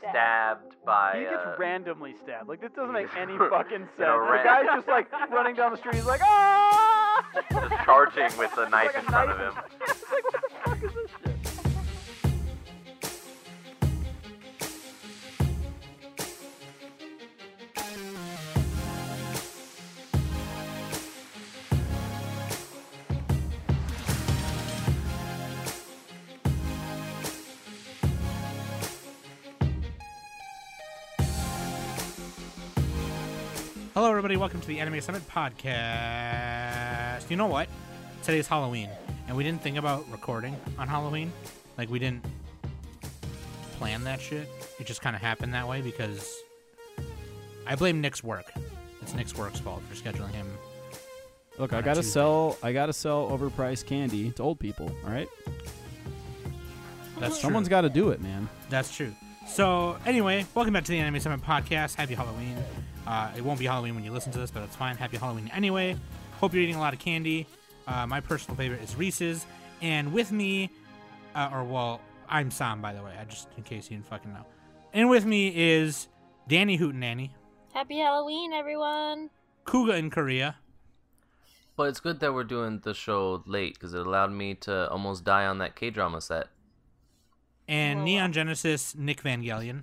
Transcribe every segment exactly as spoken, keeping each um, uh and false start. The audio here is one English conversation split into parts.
stabbed by. He gets uh, randomly stabbed. Like, this doesn't make any You fucking sense. know, The ran- guy's just like running down the street. He's like, ah! just charging with a knife like in a front knife of him. It's like, what the fuck is this shit? Hello, everybody. Welcome to the Anime Summit podcast. You know what? Today's Halloween, and we didn't think about recording on Halloween. Like, we didn't plan that shit. It just kind of happened that way because I blame Nick's work. It's Nick's work's fault for scheduling him. Look, on I a gotta Tuesday. sell. I gotta sell overpriced candy to old people. All right, That's someone's true. got to do it, man. That's true. So, anyway, welcome back to the Anime Summit podcast. Happy Halloween. Uh, it won't be Halloween when you listen to this, but it's fine. Happy Halloween anyway. Hope you're eating a lot of candy. Uh, my personal favorite is Reese's. And with me, uh, or well, I'm Sam, by the way, I just in case you didn't fucking know. And with me is Danny Hootenanny, Happy Halloween, everyone! Kuga in Korea, But it's good that we're doing the show late because it allowed me to almost die on that K-drama set. and Whoa. Neon Genesis Nick Vangelion.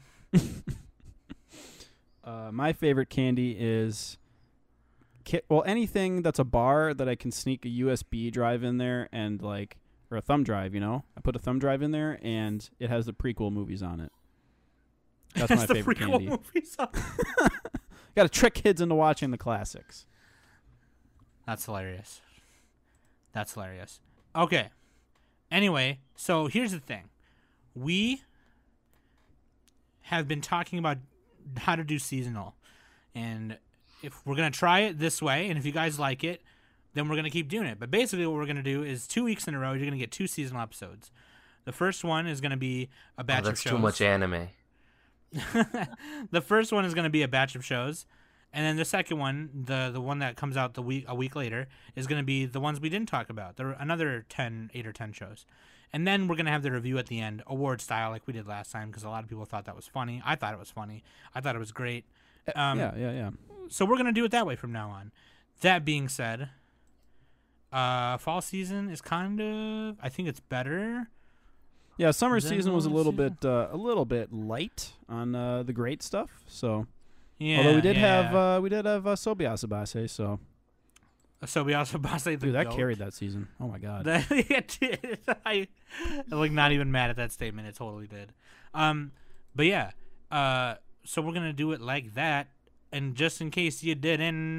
Uh, my favorite candy is, ki- well, anything that's a bar that I can sneak a U S B drive in there and like, or a thumb drive. You know, I put a thumb drive in there and it has the prequel movies on it. That's my the favorite prequel candy. movies. Got to trick kids into watching the classics. That's hilarious. That's hilarious. Okay. Anyway, so here's the thing. We have been talking about how to do seasonal. And if we're going to try it this way, and if you guys like it, then we're going to keep doing it. But basically what we're going to do is two weeks in a row, you're going to get two seasonal episodes. The first one is going to be a batch Oh, that's of shows. too much anime. The first one is going to be a batch of shows. And then the second one, the the one that comes out the week a week later, is going to be the ones we didn't talk about. There are another ten, eight or ten shows. And then we're going to have the review at the end, award style, like we did last time, because a lot of people thought that was funny. I thought it was funny. I thought it was great. Um, yeah, yeah, yeah. So we're going to do it that way from now on. That being said, uh, fall season is kind of, I think it's better. Yeah, summer Then season was a what little season? bit, uh, a little bit light on uh, the great stuff. So, Yeah, although we did yeah. have, uh, we did have uh, Sobiasabase. So, So we also Base the dude, that goat. carried that season. Oh my god. That it did. I, I'm like not even mad at that statement. It totally did. Um, but yeah. Uh, so we're gonna do it like that. And just in case you didn't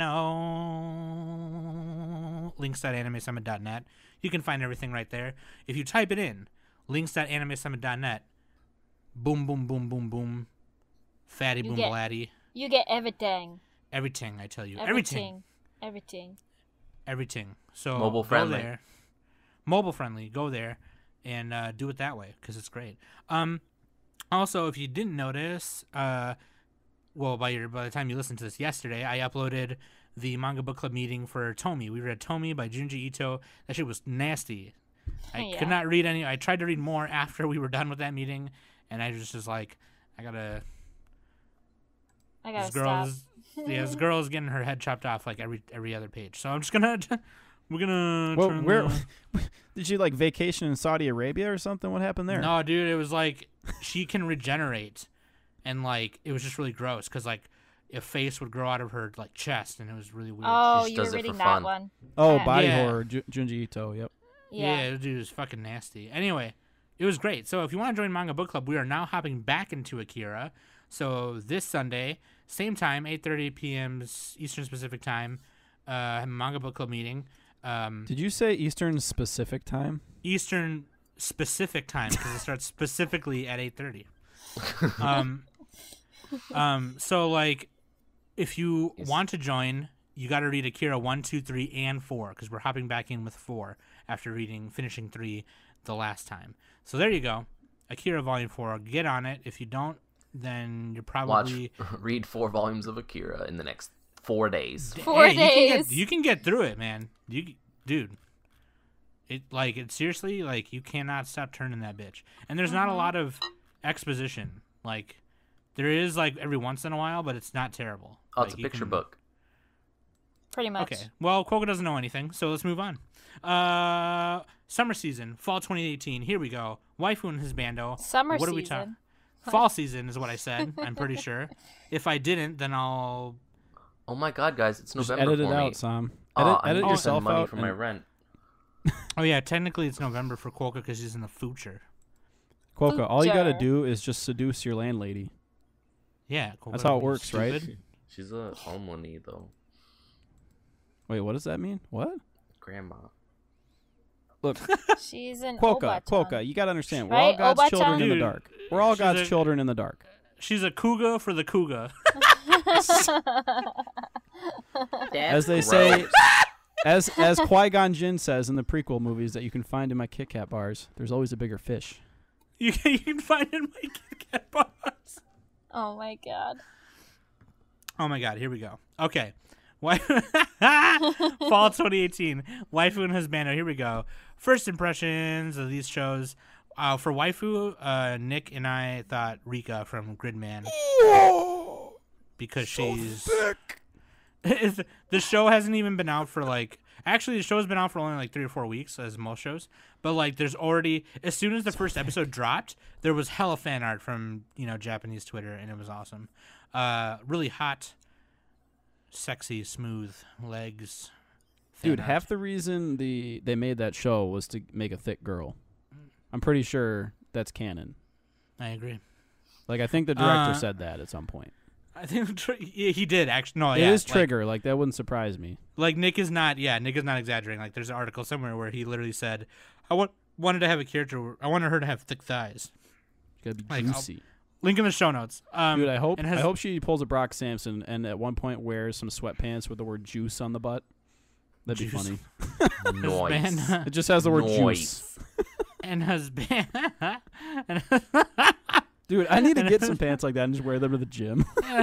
know, links dot anime summit dot net. You can find everything right there. If you type it in, links dot anime summit dot net. Boom, boom, boom, boom, boom. Fatty, You boom, get- blatty. You get everything. Everything, I tell you. Everything. Everything. Everything. Everything. So Mobile go friendly. there. Mobile friendly. Go there and uh, do it that way because it's great. Um, also, if you didn't notice, uh, well, by your by the time you listened to this yesterday, I uploaded the manga book club meeting for Tomi. We read Tomi by Junji Ito. That shit was nasty. I Yeah. could not read any. I tried to read more after we were done with that meeting, and I just was like, I gotta. I gotta This girl stop. is, yeah, this girl is getting her head chopped off like every every other page. So I'm just gonna, we're gonna. Well, turn where the- did you like vacation in Saudi Arabia or something? What happened there? No, dude, it was like she can regenerate, and like it was just really gross because like a face would grow out of her like chest, and it was really weird. Oh, Just you were does it for reading that fun. one. Oh, Uh, body Yeah. horror, Ju- Junji Ito. Yep. Yeah. yeah, dude, it was fucking nasty. Anyway, it was great. So if you want to join Manga Book Club, we are now hopping back into Akira. So this Sunday, same time, eight thirty p.m. Eastern Pacific Time, uh, Manga Book Club meeting. Um, Did you say Eastern specific time? Eastern specific time because it starts specifically at eight thirty. Um, um, so like, if you Yes. want to join, you got to read Akira one, two, three, and four because we're hopping back in with four after reading finishing three the last time. So there you go, Akira Volume Four. Get on it. If you don't, then you're Watch, probably read four volumes of Akira in the next four days. Four Hey, You can, days. get, you can get through it, man. You, dude. It like it seriously like you cannot stop turning that bitch. And there's not a lot of exposition. Like There is like every once in a while, but it's not terrible. Oh, Like, it's a you picture can- book. Pretty much. Okay. Well, Quokka doesn't know anything, so let's move on. Uh, summer season, fall twenty eighteen. Here we go. Waifu and his bando. Summer what are we season. talking? Fall season is what I said. I'm pretty sure. If I didn't, then I'll. Oh my god, guys, it's Just November edit it for me. out, Sam. Aw, Edit, I edit need to yourself send money out. for my and- rent. Oh yeah, technically it's November for Quokka because he's in the future. Quokka, all you gotta Future. do is just seduce your landlady. Yeah, Quokka That's how would it be works, right? stupid. She's a harmony though. Wait, what does that mean? What? Grandma. Look, She's an Quokka, Obaton. Quokka, you gotta understand. We're Right? all God's Obaton? children in the Dude, dark. We're all she's God's a- children in the dark. She's a cougar for the cougar. As they say, as as Qui Gon Jinn says in the prequel movies that you can find in my Kit Kat bars, there's always a bigger fish. you, can, you can find it in my Kit Kat bars. Oh my god. Oh my god, here we go. Okay. Wai- Fall twenty eighteen. Waifu and Husbando. Here we go. First impressions of these shows. Uh, for Waifu, uh, Nick and I thought Rika from Gridman. Because she's. The show hasn't even been out for like. Actually, the show's been out for only like three or four weeks, as most shows. But like, there's already. As soon as the first episode dropped, there was hella fan art from, you know, Japanese Twitter, and it was awesome. Uh, really hot. Sexy, smooth legs. fan Dude, art. half the reason the they made that show was to make a thick girl. I'm pretty sure that's canon. I agree. Like, I think the director Uh, said that at some point. I think tr- yeah, he did actually. No, It yeah, is like- Trigger. Like, that wouldn't surprise me. Like, Nick is not. Yeah, Nick is not exaggerating. Like, there's an article somewhere where he literally said, "I want wanted to have a character. Where, I wanted her to have thick thighs." It's gotta be Like, I'll- juicy. Link in the show notes. Um, Dude, I hope and has- I hope she pulls a Brock Sampson and at one point wears some sweatpants with the word juice on the butt. That'd be Juice. funny. Noise. Husband- It just has the word juice. Noise. and husband. and Dude, I need to get some pants like that and just wear them to the gym.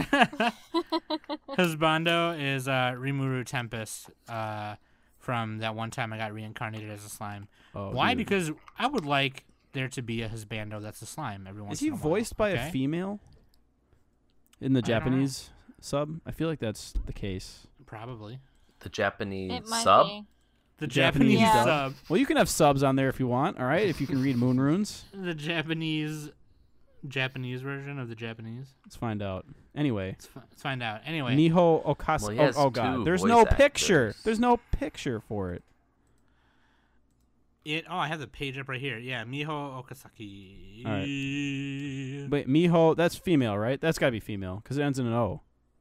Husbando is uh, Rimuru Tempest uh, from that one time I got reincarnated as a slime. Oh, Why? dude. Because I would like there to be a Husbando that's a slime every once Is he in a while. voiced by okay? a female in the I don't know. Japanese sub? I feel like that's the case. Probably. The Japanese It might sub. be. The Japanese Japanese, dub. sub. Well, you can have subs on there if you want, all right? If you can read moon runes. The Japanese Japanese version of the Japanese. Let's find out. Anyway, Let's, fi- let's find out. Anyway, Miho Okasa. Well, he oh, has oh, God. two There's voice no picture. actors. There's no picture for it. it. Oh, I have the page up right here. Yeah, Miho Okasaki. Wait, Miho, that's female, right? That's got to be female because it ends in an O.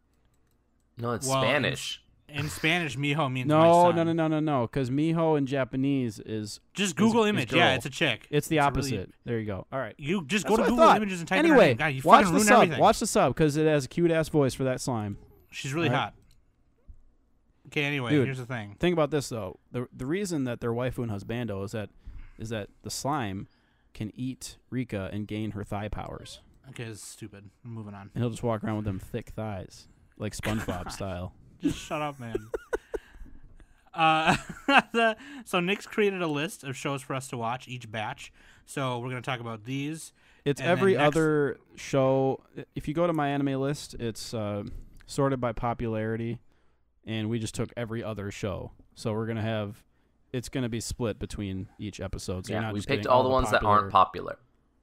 No, it's Well, in- Spanish. In Spanish, Miho means my No, son. no, no, no, no, no. Because Miho in Japanese is Just Google is image. Yeah, girl. it's a chick. it's the It's a opposite. really- there you go. All right. You just That's go to what I Google thought. images and type in her Anyway, name. God, you watch fucking the ruin sub. everything. Watch the sub because it has a cute ass voice for that slime. She's really Right. hot. Okay, anyway, Dude. here's the thing. Think about this though. The the reason that they're waifu and husbando is that is that the slime can eat Rika and gain her thigh powers, Okay, it's stupid. I'm moving on. and he'll just walk around with them thick thighs, like SpongeBob style. Just shut up, man. Uh, the, so Nick's created a list of shows for us to watch each batch. So we're gonna talk about these. It's And then every next- other show. If you go to my anime list, it's uh, sorted by popularity, and we just took every other show. So we're gonna have, it's gonna be split between each episode. So you're Yeah, not we just picked getting all the ones that popular- aren't popular.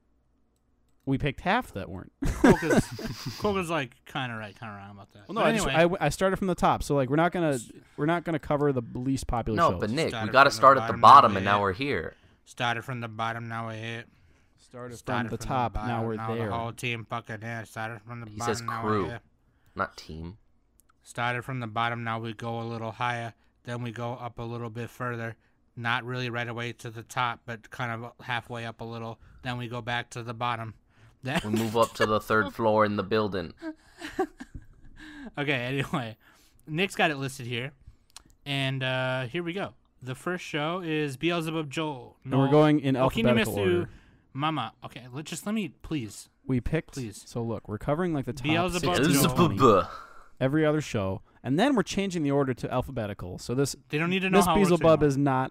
We picked half that weren't. Coca's, Coca's like kind of right, kind of wrong about that. Well, no, But I, just, anyway, I, w- I started from the top. So like we're not gonna we're not gonna cover the least popular No, shows. but Nick, Started we got to from the start at the bottom, bottom, now and we now hit. we're here. started from the bottom. Now we hit. started Started from the top. bottom, now we're now there. The whole team fucking in. Started from the He bottom. says now crew. we're here. Not team. Started from the bottom. Now we go a little higher. Then we go up a little bit further. Not really right away to the top, but kind of halfway up a little. Then we go back to the bottom. Then We move up to the third floor in the building. Okay, anyway, Nick's got it listed here, and uh, here we go. The first show is Beelzebub Joel. And we're going in alphabetical Okinimitsu order. Mama. Okay, let just let me please. We picked. Please. So look, we're covering like the top Beelzebub sixteen to Joel. twenty, Beelzebub. every other show, and then we're changing the order to alphabetical. So this They don't need to know Miss how it works Beelzebub anymore. is not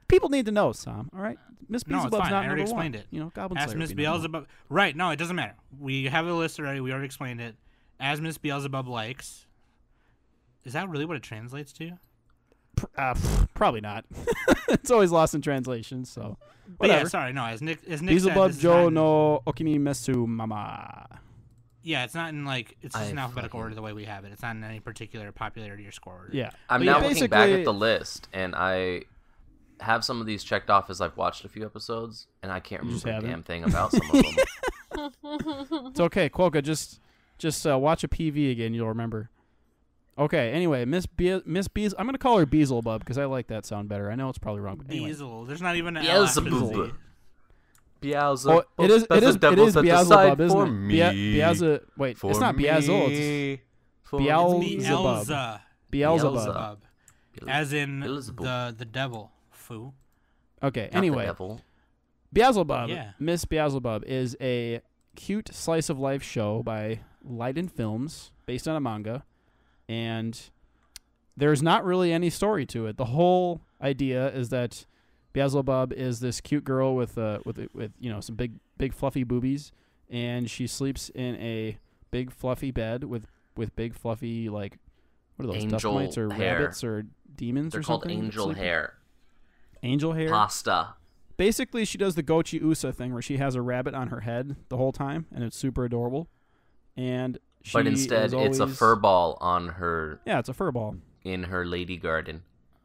people need to know, Sam. All right, Miss No, it's Beelzebub's fine. not I already number one. explained it. You know, Goblin As Slayer Miss would be number one. Beelzebub. Right? No, it doesn't matter. We have a list already. We already explained it. As Miss Beelzebub likes. Is that really what it translates to? Pr- uh, pff, probably not. It's always lost in translation. So, But yeah, whatever. sorry. No, as Nick, as Nick said, Beelzebub this is Joe not in- no Okini Mesu Mama. Yeah, it's not in like it's just I in alphabetical fucking- order the way we have it. It's not in any particular popularity or score order. Yeah, I'm But now yeah, looking back basically- at the list, and I have some of these checked off as I've watched a few episodes, and I can't You just remember a haven't? damn thing about some of them. It's okay, Quokka. Just just uh, watch a P V again. You'll remember. Okay. Anyway, Miss Be- Miss Beez. I'm gonna call her Beelzebub because I like that sound better. I know it's probably wrong. But anyway. Beelzebub. There's not even an L after the Beelzebub. Z. Beelzebub. Oh, it is. It that's is. the It devil is set Beelzebub, aside isn't for it? me. Bea- Beelze- Wait, For it's not Beelzebub. It's me. For Beelzebub. me. Beelza. Beelzebub. Beelzebub. As in Beelzebub. the the devil. Foo. Okay. Not the Anyway, devil. Beelzebub. Yeah. Miss Beelzebub is a cute slice of life show by Leiden Films, based on a manga, and there's not really any story to it. The whole idea is that Beelzebub is this cute girl with uh with with you know some big big fluffy boobies, and she sleeps in a big fluffy bed with with big fluffy like what are those Angel dusk mites or hair. rabbits or demons They're or called something? that angel sleep in- hair. Angel hair. Pasta. Basically, she does the Gochi Usa thing where she has a rabbit on her head the whole time, and it's super adorable. And she But instead, is it's a always- fur ball on her Yeah, it's a fur ball. in her lady garden.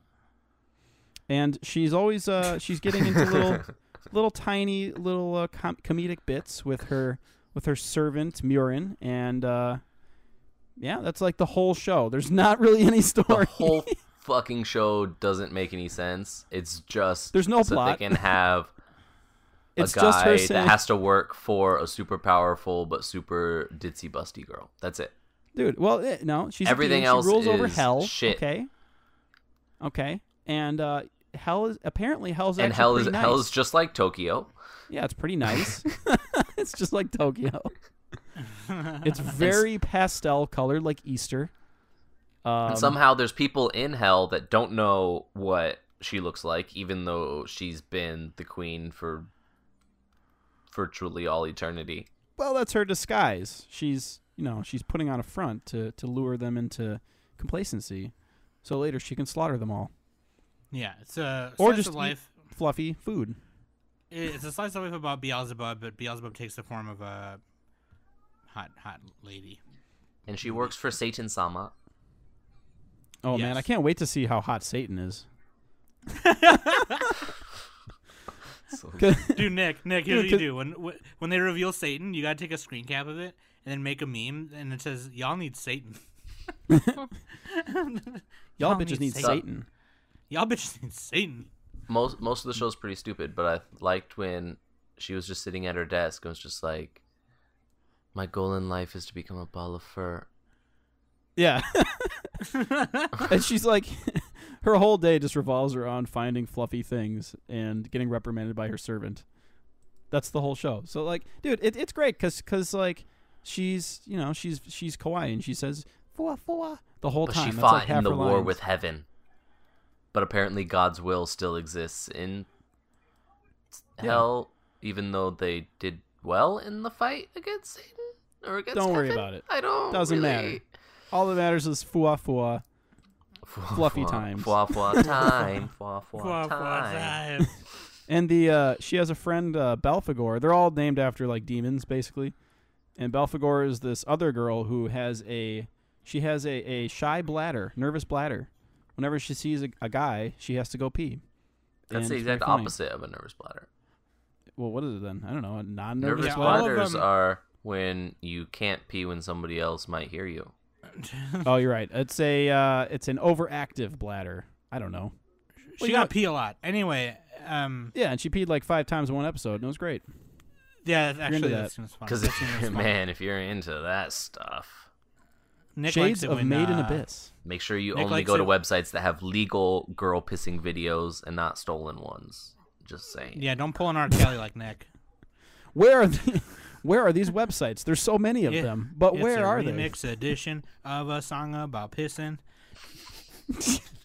And she's always uh she's getting into little little tiny little uh, com- comedic bits with her with her servant Murin, and uh yeah, that's like the whole show. There's not really any story. The whole fucking show doesn't make any sense. It's just There's no so plot. they can have a It's just her guy saying, that has to work for a super powerful but super ditzy busty girl. That's it. dude. Well, eh, no, she's a Everything demon. else she rules over is hell. shit. Okay, okay, and uh hell is apparently hell's And actually hell is pretty nice. hell is just like Tokyo. Yeah, it's pretty nice. It's just like Tokyo. It's very pastel colored, like Easter. Um, And somehow there's people in hell that don't know what she looks like, even though she's been the queen for virtually all eternity. well, that's her disguise. She's, you know, she's putting on a front to to lure them into complacency, so later she can slaughter them all. Yeah, it's a Or slice just of eat- life. Fluffy food. It's a slice of life about Beelzebub, but Beelzebub takes the form of a hot, hot lady. And she works for Satan Sama. Oh man, Yes. I can't wait to see how hot Satan is. So, Dude, Nick, Nick, here's what you Dude, do. When wh- when they reveal Satan, you gotta take a screen cap of it and then make a meme, and it says, "Y'all need Satan." Y'all Y'all bitches need need Satan. Satan. Y'all bitches need Satan. most most of the show's pretty stupid, but I liked when she was just sitting at her desk and was just like, "My goal in life is to become a ball of fur." Yeah. And she's like, her whole day just revolves around finding fluffy things and getting reprimanded by her servant. That's the whole show. So like, dude, it, it's great because cause, like she's you know she's she's kawaii and she says fua fua the whole But time. she That's fought like half in the her war lines. with heaven. But apparently God's will still exists in Yeah. hell, even though they did well in the fight against Satan or against Don't worry heaven? about it. I don't Doesn't really... matter. All that matters is fua fua. Fluffy Fwa- times. Fwa fwa time. Fwa fwa Fwa, fwa, time. time. And the uh, she has a friend uh, Belphegor. They're all named after like demons, basically. And Belphegor is this other girl who has a she has a, a shy bladder, nervous bladder. Whenever she sees a, a guy, she has to go pee. That's And the it's very exact funny. opposite of a nervous bladder. Well, what is it then? I don't know. A non-nervous Nervous Yeah, all of bladder. bladders them- are when you can't pee when somebody else might hear you. Oh, you're right. It's a uh, it's an overactive bladder. I don't know. She Well, got yeah. pee a lot. Anyway, um, Yeah, and she peed like five times in one episode, and it was great. yeah, into actually, that. that seems fun. Because That seems fun. man, if you're into that stuff, Nick Shades likes it of when, Made in uh, Abyss. make sure you Nick only likes go to it- websites that have legal girl pissing videos and not stolen ones. Just saying. Yeah, don't pull an R. Kelly like Nick. Where are the, where are these websites? There's so many of Yeah, them, but It's where a are they? remix edition of a song about pissing.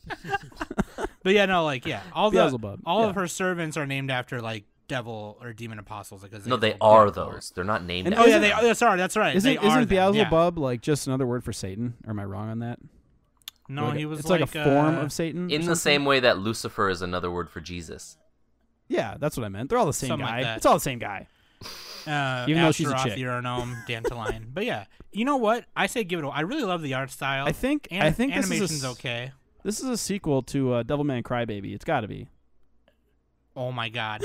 But yeah, no, like yeah, all the Beelzebub, all yeah. of her servants are named after like devil or demon apostles. Because No, they told are them. those. They're not named. And Oh after yeah, Isn't- they. them. Oh, sorry, that's right. Isn't they are isn't them, yeah. Beelzebub like just another word for Satan? Or am I wrong on that? No, Like a- he was it's like, like a form uh, of Satan. or In the something? same way that Lucifer is another word for Jesus. Yeah, that's what I meant. They're all the same Something like guy. that. It's all the same guy. Uh, Even though she's a Astaroth, chick. Uranome, Dantaline. But yeah, you know what? I say give it. A, I really love the art style. I think. An- I think this is a animation's s- okay. This is a sequel to uh, Devilman Crybaby. It's got to be. Oh my god.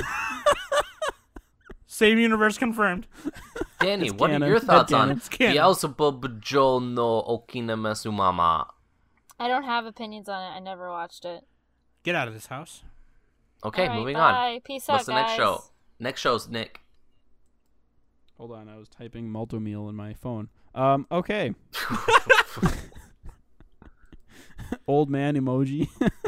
Same universe confirmed. Danny, It's what canon. are your thoughts Headcanon. on It's canon. Beelzebub Jo no Okinamesumama? I don't have opinions on it. I never watched it. Get out of this house. Okay, All right, moving bye. on. Peace What's out, the next guys. show? Next show's Nick. Hold on, I was typing Multomeal in my phone. Um, okay. Old man emoji.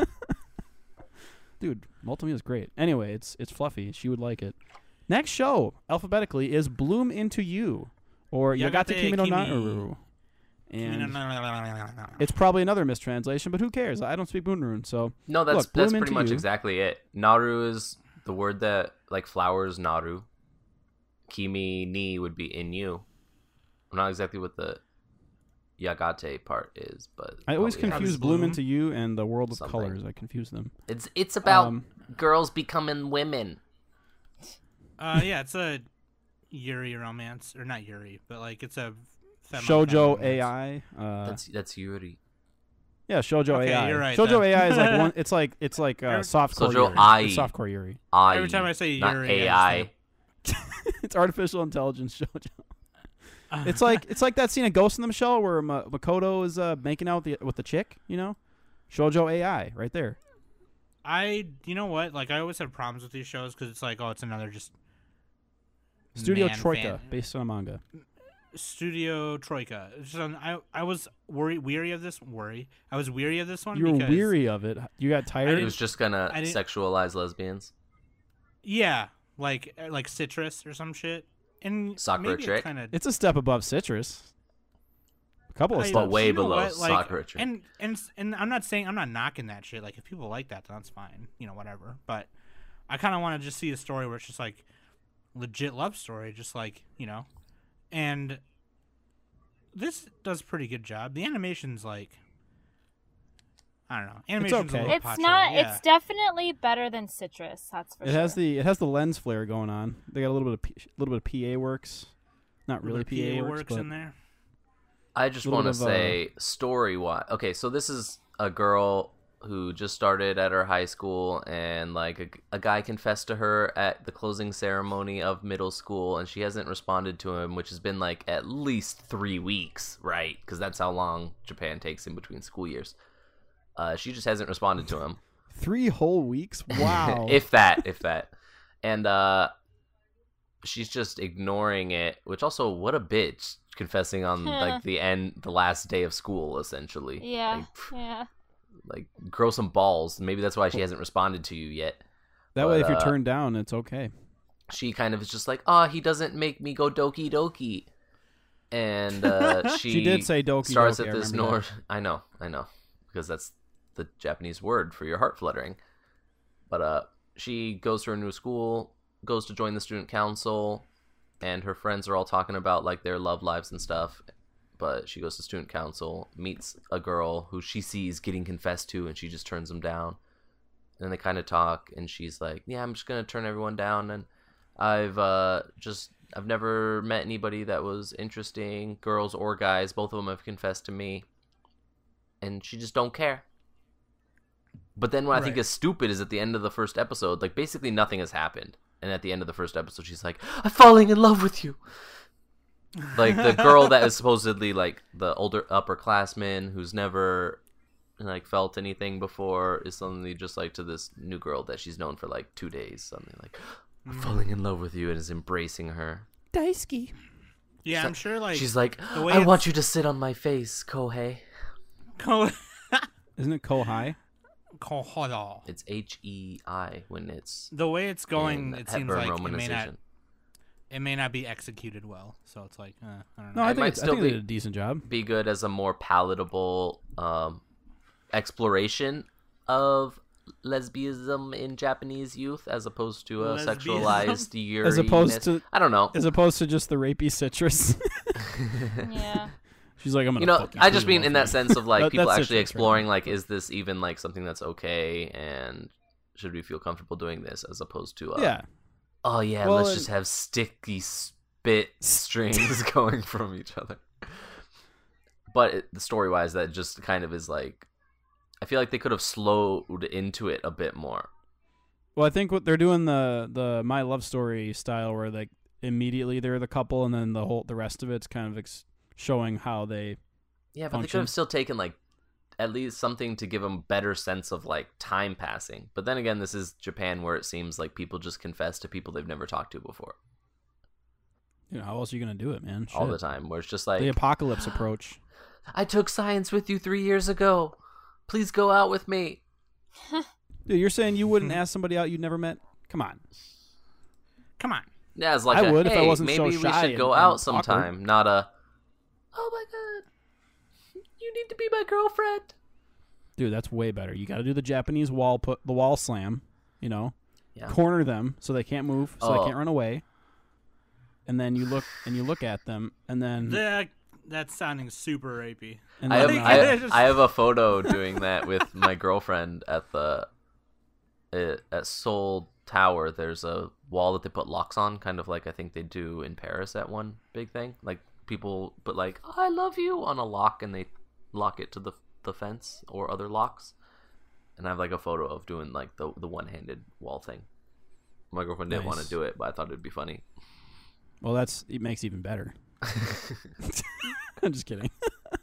Dude, Multomeal is great. Anyway, it's it's fluffy. She would like it. Next show, alphabetically, is Bloom Into You, or Yagate Yagate Kimi no Kimi. Naru. And And it's probably another mistranslation, but who cares? I don't speak Moonrune, so No, that's Look, that's Bloom pretty Into much You. exactly it. Naru is the word that like flowers naru. Kimi ni would be in you. I'm not exactly what the Yagate part is, but I always probably confuse has- Bloom Bloom. Into You and the World of Something. Colors. I confuse them. It's it's about Um, girls becoming women. uh, yeah, it's a Yuri romance, or not Yuri, but like it's a femme- Shoujo femme A romance. I. Uh, That's that's Yuri. yeah, Shoujo Okay, A I. you're right Shoujo then. A I is like one. It's like it's like uh, Every- softcore Shoujo Yuri. I. It's softcore Yuri. I. Every time I say not Yuri, A I I. just It's artificial intelligence shoujo. Uh, It's like it's like that scene of Ghost in the Shell where Ma- Makoto is uh, making out with the with the chick. You know, Shoujo A I right there. I, you know what? Like I always have problems with these shows because it's like, oh, it's another just Studio man Troika, fan- based on a manga. Studio Troika. It's just, um, I I was worry weary of this worry. I was weary of this one. You were because, weary of it. You got He tired. was just gonna I didn't- sexualize lesbians. Yeah, like uh, like Citrus or some shit. And Sakura maybe chick? Kind of. It's a step above Citrus. A couple of I- steps. But way you know below what, like, Sakura chick. And and and I'm not saying I'm not knocking that shit. Like if people like that, then that's fine. You know, whatever. But I kind of want to just see a story where it's just like legit love story, just like you know, and this does a pretty good job. The animation's like I don't know. Animation's okay. a little It's potsherd, not. yeah. It's definitely better than Citrus. That's for It sure. has the it has the lens flare going on. They got a little bit of P, little bit of P A works. Not really Little P A, works, works but in there. I just little want to bit of, uh, say story wise. Okay, so this is a girl who just started at her high school, and like a, a guy confessed to her at the closing ceremony of middle school, and she hasn't responded to him, which has been like at least three weeks, right? Because that's how long Japan takes in between school years. Uh, she just hasn't responded to him. three whole weeks. Wow. if that, if that, and uh, she's just ignoring it. Which also, what a bitch, confessing on like the end, the last day of school, essentially. Yeah. Like, Yeah. like grow some balls. Maybe that's why she hasn't responded to you yet. that way, but, if you're uh, turned down, it's okay. She kind of is just like, oh, he doesn't make me go doki doki, and uh, she She did say doki starts doki, at I this remember nor. I know, I know, because that's the Japanese word for your heart fluttering. But uh, she goes to her new school, goes to join the student council, and her friends are all talking about like their love lives and stuff. But she goes to student council, meets a girl who she sees getting confessed to, and she just turns them down. And then they kind of talk, and she's like, "Yeah, I'm just gonna turn everyone down, and I've uh, just I've never met anybody that was interesting, girls or guys. Both of them have confessed to me, and she just don't care." But then what I think Right. is stupid is at the end of the first episode, like basically nothing has happened, and at the end of the first episode, she's like, "I'm falling in love with you." Like the girl that is supposedly like the older upperclassman who's never like felt anything before is suddenly just like to this new girl that she's known for like two days. Something like, "I'm falling in love with you," and is embracing her. Daisuke. Yeah, I'm sure. Like She's like, the way "I want it's- you to sit on my face, Kohei." Ko- Isn't it Kohai? Kohodo. It's H E I when it's The way it's going, in it seems Hepburn like it may not romanization. it may not be executed well. So it's like uh, I don't No, know. I It think, might it's, I still think they be- did a decent job. Be good as a more palatable um, exploration of lesbianism in Japanese youth as opposed to a Lesbianism? sexualized Yuri. As opposed to I don't know. as opposed to just the rapey citrus. Yeah. She's like, I'm gonna. You know, fuck you I just pretty mean in well that for sense of like That- people that's actually citrus right exploring now. like, is this even like something that's okay, and should we feel comfortable doing this, as opposed to uh, you. Yeah. oh yeah, Well, let's and- just have sticky spit strings going from each other. But it, the story wise, that just kind of is like, I feel like they could have slowed into it a bit more. Well, I think what they're doing the the My Love Story style, where like immediately they're the couple, and then the whole the rest of it's kind of ex- showing how they. Yeah, but they could function. have still taken like at least something to give them better sense of like time passing. But then again, this is Japan, where it seems like people just confess to people they've never talked to before You know, how else are you gonna do it, man? all Shit. the time. Where it's just like, The apocalypse approach. I took science with you three years ago. Please go out with me. Dude, you're saying you wouldn't ask somebody out you'd never met? Come on. Come on. Yeah, it's like I a, would if I hey, wasn't so maybe we shy should and- go and out awkward. sometime. Not a, oh my god, you need to be my girlfriend. Dude, that's way better. You got to do the Japanese wall put the wall slam, you know. Yeah. Corner them so they can't move, so Oh. they can't run away. And then you look and you look at them and then That, that's sounding super rapey. and I have, then, think I, it is. I have a photo doing that with my girlfriend at the uh, at Seoul Tower. There's a wall that they put locks on, kind of like I think they do in Paris at one big thing. Like people put like "I love you" on a lock, and they lock it to the the fence or other locks. And I have like a photo of doing like the the one handed wall thing. My girlfriend didn't want Nice. to do it, but I thought it'd be funny. well, that's it makes it even better. I'm just kidding.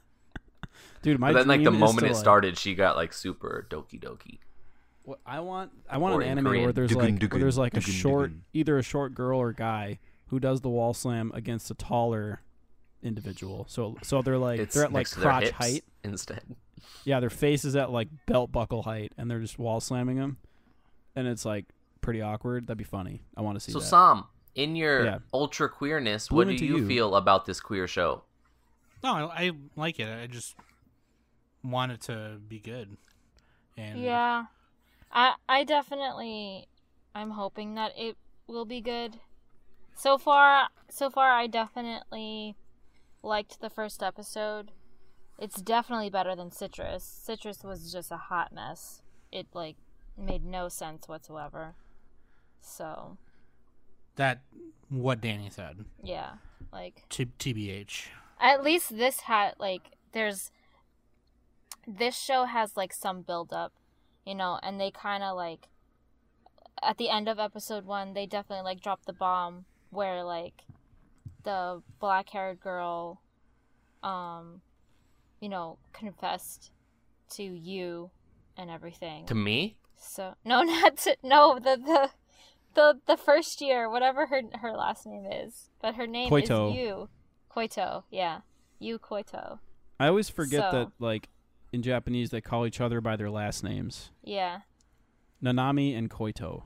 Dude, my But then like the dream is moment to, it like- started, she got like super doki doki. What I want, I want Or an in anime Korean, where there's dugun, like dugun, where there's like a dugun, short, dugun. either a short girl or guy who does the wall slam against a taller individual. So so they're like It's they're at like next to their crotch hips height. instead. Yeah, their face is at like belt buckle height, and they're just wall slamming them, and it's like pretty awkward. That'd be funny. I want to see So that. Sam, in your Yeah. ultra queerness, Blew what do into you, you. feel about this queer show? No, I, I like it. I just want it to be good. And Yeah. I I definitely I'm hoping that it will be good. So far so far I definitely liked the first episode. It's definitely better than Citrus. Citrus was just a hot mess. It like made no sense whatsoever. So, that what Danny said. yeah. Like T- TBH. at least this had like there's this show has like some build up, you know, and they kind of like at the end of episode one they definitely like dropped the bomb where like the black haired girl um you know confessed to you and everything. To me? So no, not to, no the the the the first year, whatever her her last name is, but her name Koito. is Yu Koito. Yeah, Yu Koito. I always forget So- that like in Japanese they call each other by their last names. Yeah, Nanami and Koito.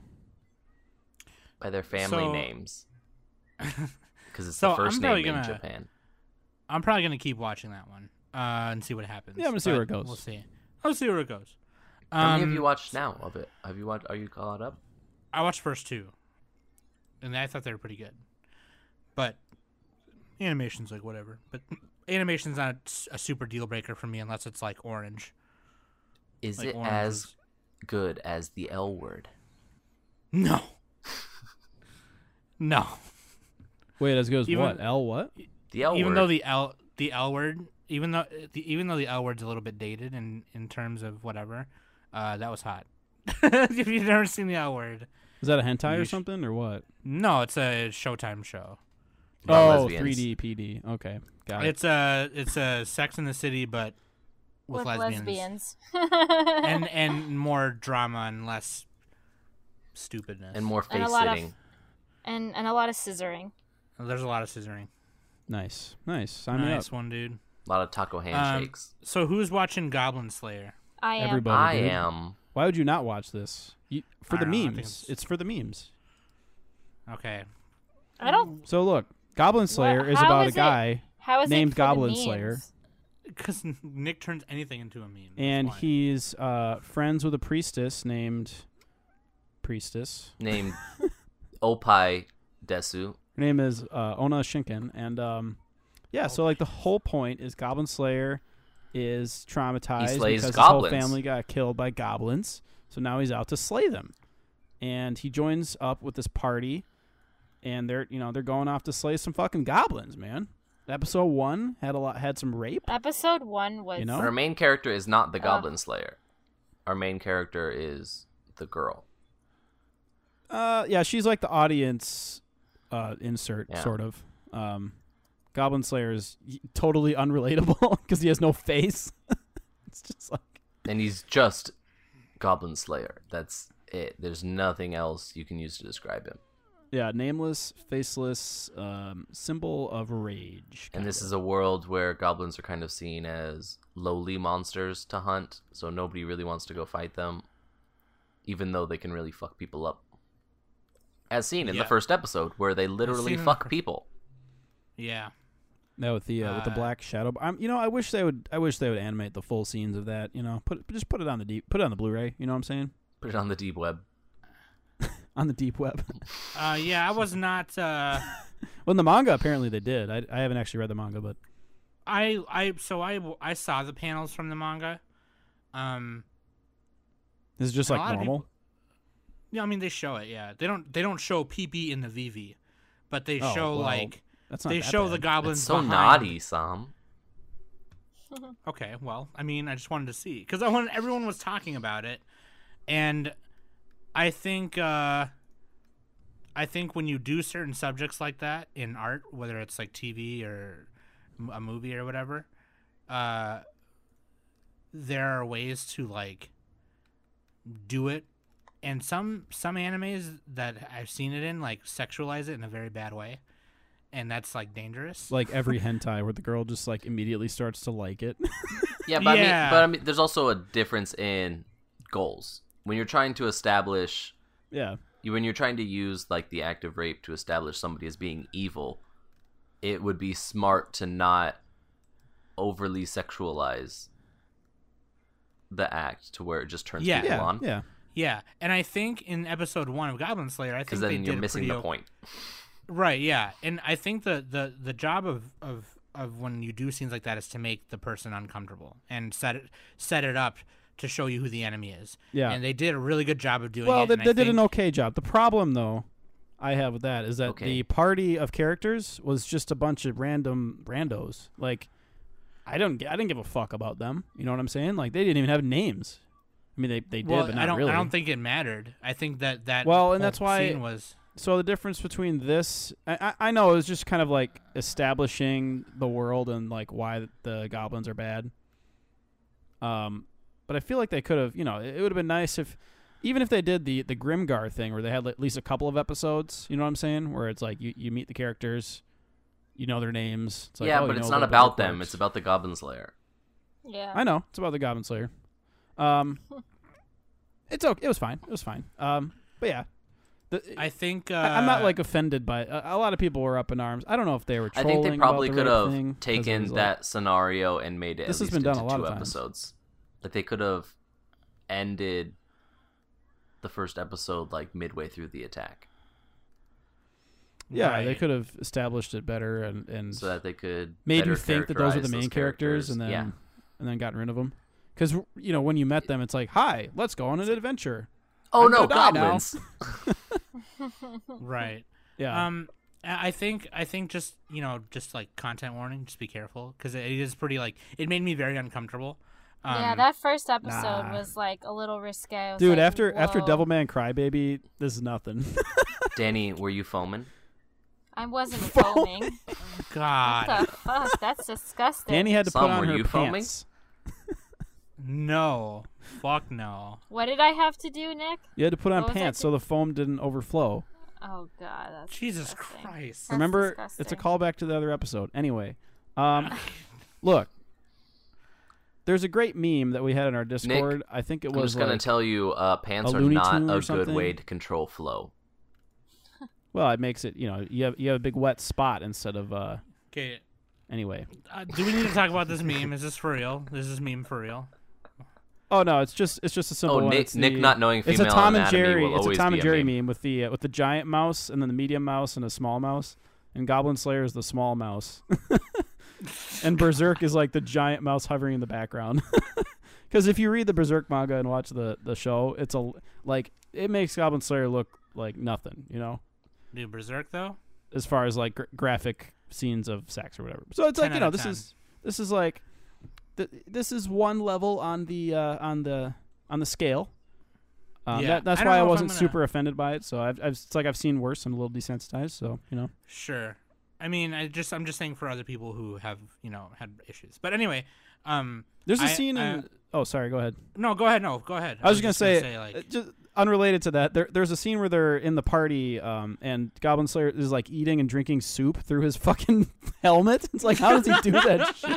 By their family So- names. Because it's So, the first I'm probably name in gonna- Japan. I'm probably gonna keep watching that one uh, and see what happens. Yeah, I'm gonna see but where it goes. We'll see. I'll see where it goes. How many have Um, you watched now of it? Have you watched? Are you caught up? I watched first two, and I thought they were pretty good. But animation's like whatever. But animation's not a super deal breaker for me unless it's like Orange. Is Like it Orange as is- good as the L word? No. No. Wait, as good as Even- what? L what? The L even word. though the L the L word, even though the, even though the L word's a little bit dated in in terms of whatever, uh, that was hot. If you've never seen the L word, Is that a hentai or You sh- something or what? no, it's a Showtime show. About Oh, lesbians. three D P D. Okay, got it. It's a it's a Sex in the City, but with, with lesbians, lesbians. and and more drama and less stupidness. and more And a face lot of- sitting. and and a lot of scissoring. There's a lot of scissoring. Nice, nice. Sign me Nice up. one, dude. A lot of taco handshakes. So who's watching Goblin Slayer? I am. Everybody. I dude. am. Why would you not watch this? You, for I the don't know, I think memes. it's- It's for the memes. Okay. I don't. So look, Goblin Slayer is how about is a it- guy. How is Named it for the Goblin memes? Slayer. because Nick turns anything into a meme. That's and why. he's uh, friends with a priestess named Priestess. Named Opai Desu. Her name is uh, Ona Shinken, and um, yeah, so like the whole point is Goblin Slayer is traumatized He slays because goblins. his whole family got killed by goblins, so now he's out to slay them, and he joins up with this party, and they're you know they're going off to slay some fucking goblins, man. Episode one had a lot had some rape. Episode one was. You know? But our main character is not the Uh. Goblin Slayer. Our main character is the girl. Uh, yeah, she's like the audience uh, insert, Yeah. sort of. Um, Goblin Slayer is y- totally unrelatable because he has no face. It's just like And he's just Goblin Slayer. That's it. There's nothing else you can use to describe him. yeah, nameless, faceless, um, symbol of rage. And this is a world where goblins are kind of seen as lowly monsters to hunt, so nobody really wants to go fight them, even though they can really fuck people up. As seen in Yeah. the first episode, where they literally seen in the fuck fir- people. Yeah. No, with the uh, with the Uh, black shadow. I'm, you know, I wish they would. I wish they would animate the full scenes of that. You know, put just put it on the deep, put it on the Blu-ray. You know what I'm saying? Put it on the deep web. On the deep web. Uh, yeah, I was not. Uh, Well, in the manga, apparently they did. I, I haven't actually read the manga, but I I so I I saw the panels from the manga. Um, this is just A like lot of normal. people- yeah, I mean they show it. Yeah, they don't they don't show P P in the V V, but they Oh, show well, like That's not they that show the bad. goblins. It's so behind. naughty, Sam. Okay, well, I mean, I just wanted to see because I wanted everyone was talking about it, and I think uh, I think when you do certain subjects like that in art, whether it's like T V or m- a movie or whatever, uh, there are ways to like do it, and some some animes that I've seen it in like sexualize it in a very bad way, and that's like dangerous. Like every hentai where the girl just like immediately starts to like it. Yeah, but I mean, Yeah. but I mean, there's also a difference in goals. When you're trying to establish, yeah. when you're trying to use like the act of rape to establish somebody as being evil, it would be smart to not overly sexualize the act to where it just turns Yeah. people Yeah. on. Yeah. Yeah, and I think in episode one of Goblin Slayer, I think Because they then did you're it missing pretty the o- point. Right, yeah, and I think the, the, the job of, of of when you do scenes like that is to make the person uncomfortable and set it set it up to show you who the enemy is. Yeah. And they did a really good job of doing Well, it. they, and I they did an think- okay job. The problem, though, I have with that is that Okay. the party of characters was just a bunch of random randos. Like, I don't, I didn't give a fuck about them. You know what I'm saying? Like, they didn't even have names. I mean, they, they did, Well, but not I don't really. I don't think it mattered. I think that that Well, and whole that's why- scene was So the difference between this, I, I I know it was just kind of like establishing the world and like why the goblins are bad. Um, but I feel like they could have, you know, it, it would have been nice if, even if they did the the Grimgar thing where they had at least a couple of episodes. You know what I'm saying? Where it's like you, you meet the characters, you know their names. It's like, yeah, oh, but you it's know not a little bit about their them. quirks. It's about the Goblin Slayer. Yeah. I know it's about the Goblin Slayer. Um, it's okay. It was fine. It was fine. Um, but yeah. The, I think uh, I- I'm not like offended by it. A, a lot of people were up in arms. I don't know if they were I trolling. think they probably about the could rape have thing, 'cause it taken was like- that scenario and made it This at has least been done into a lot two of times. episodes. Like they could have ended the first episode like midway through the attack, Yeah, they right. could have established it better and, and so that they could made better you think that those were the characterize main those characters, and then yeah. and then gotten rid of them. Because you know when you met them, it's like, hi, let's go on an adventure. Oh I'm no, gonna die now. goblins! right. Yeah, Um, I I think I think just you know just like content warning, just be careful because it is pretty like it made me very uncomfortable. Um, yeah, that first episode nah. was like a little risque. I was dude. like, after after whoa. Devilman Crybaby, this is nothing. Danny, were you foaming? I wasn't Foaming. foaming. God, What the fuck? That's disgusting. Danny had to Some, put on were her you foaming? pants. no, fuck no. What did I have to do, Nick? You had to put on What was I pants do- so the foam didn't overflow. Oh god, that's Jesus disgusting. Christ. That's Remember, disgusting. it's a callback to the other episode. Anyway, um, look, there's a great meme that we had in our Discord. I think it I'm was just gonna like, tell you, uh, pants a are Looney not Tune or a good way something. to control flow. well, it makes it, you know, you have you have a big wet spot instead of uh, Okay, Anyway. Uh, do we need to talk about this meme? Is this for real? Is this meme for real? Oh no, it's just it's just a simple Oh, one. Nick, It's Nick the- not knowing female It's a Tom and anatomy Jerry. will It's a always Tom be and Jerry meme. meme with the uh, with the giant mouse and then the medium mouse and a small mouse, and Goblin Slayer is the small mouse, and Berserk is like the giant mouse hovering in the background. Because if you read the Berserk manga and watch the the show, it's a like it makes Goblin Slayer look like nothing, you know, Dude, Berserk though. as far as like gra- graphic scenes of sex or whatever. So it's like ten you know out of this ten. is this is like th- this is one level on the uh, on the on the scale. Um, Yeah, that, that's I don't why I know if I'm wasn't gonna- super offended by it. So I've, I've it's like I've seen worse. I'm a little desensitized. So you know, Sure. I mean, I just I'm just saying for other people who have you know had issues. But anyway, um, there's a I- scene I- in. Oh, sorry. Go ahead. no, go ahead. No, go ahead. I was just gonna say, like, uh, just unrelated to that. There, there's a scene where they're in the party, um, and Goblin Slayer is like eating and drinking soup through his fucking helmet. It's like, how does he do that shit?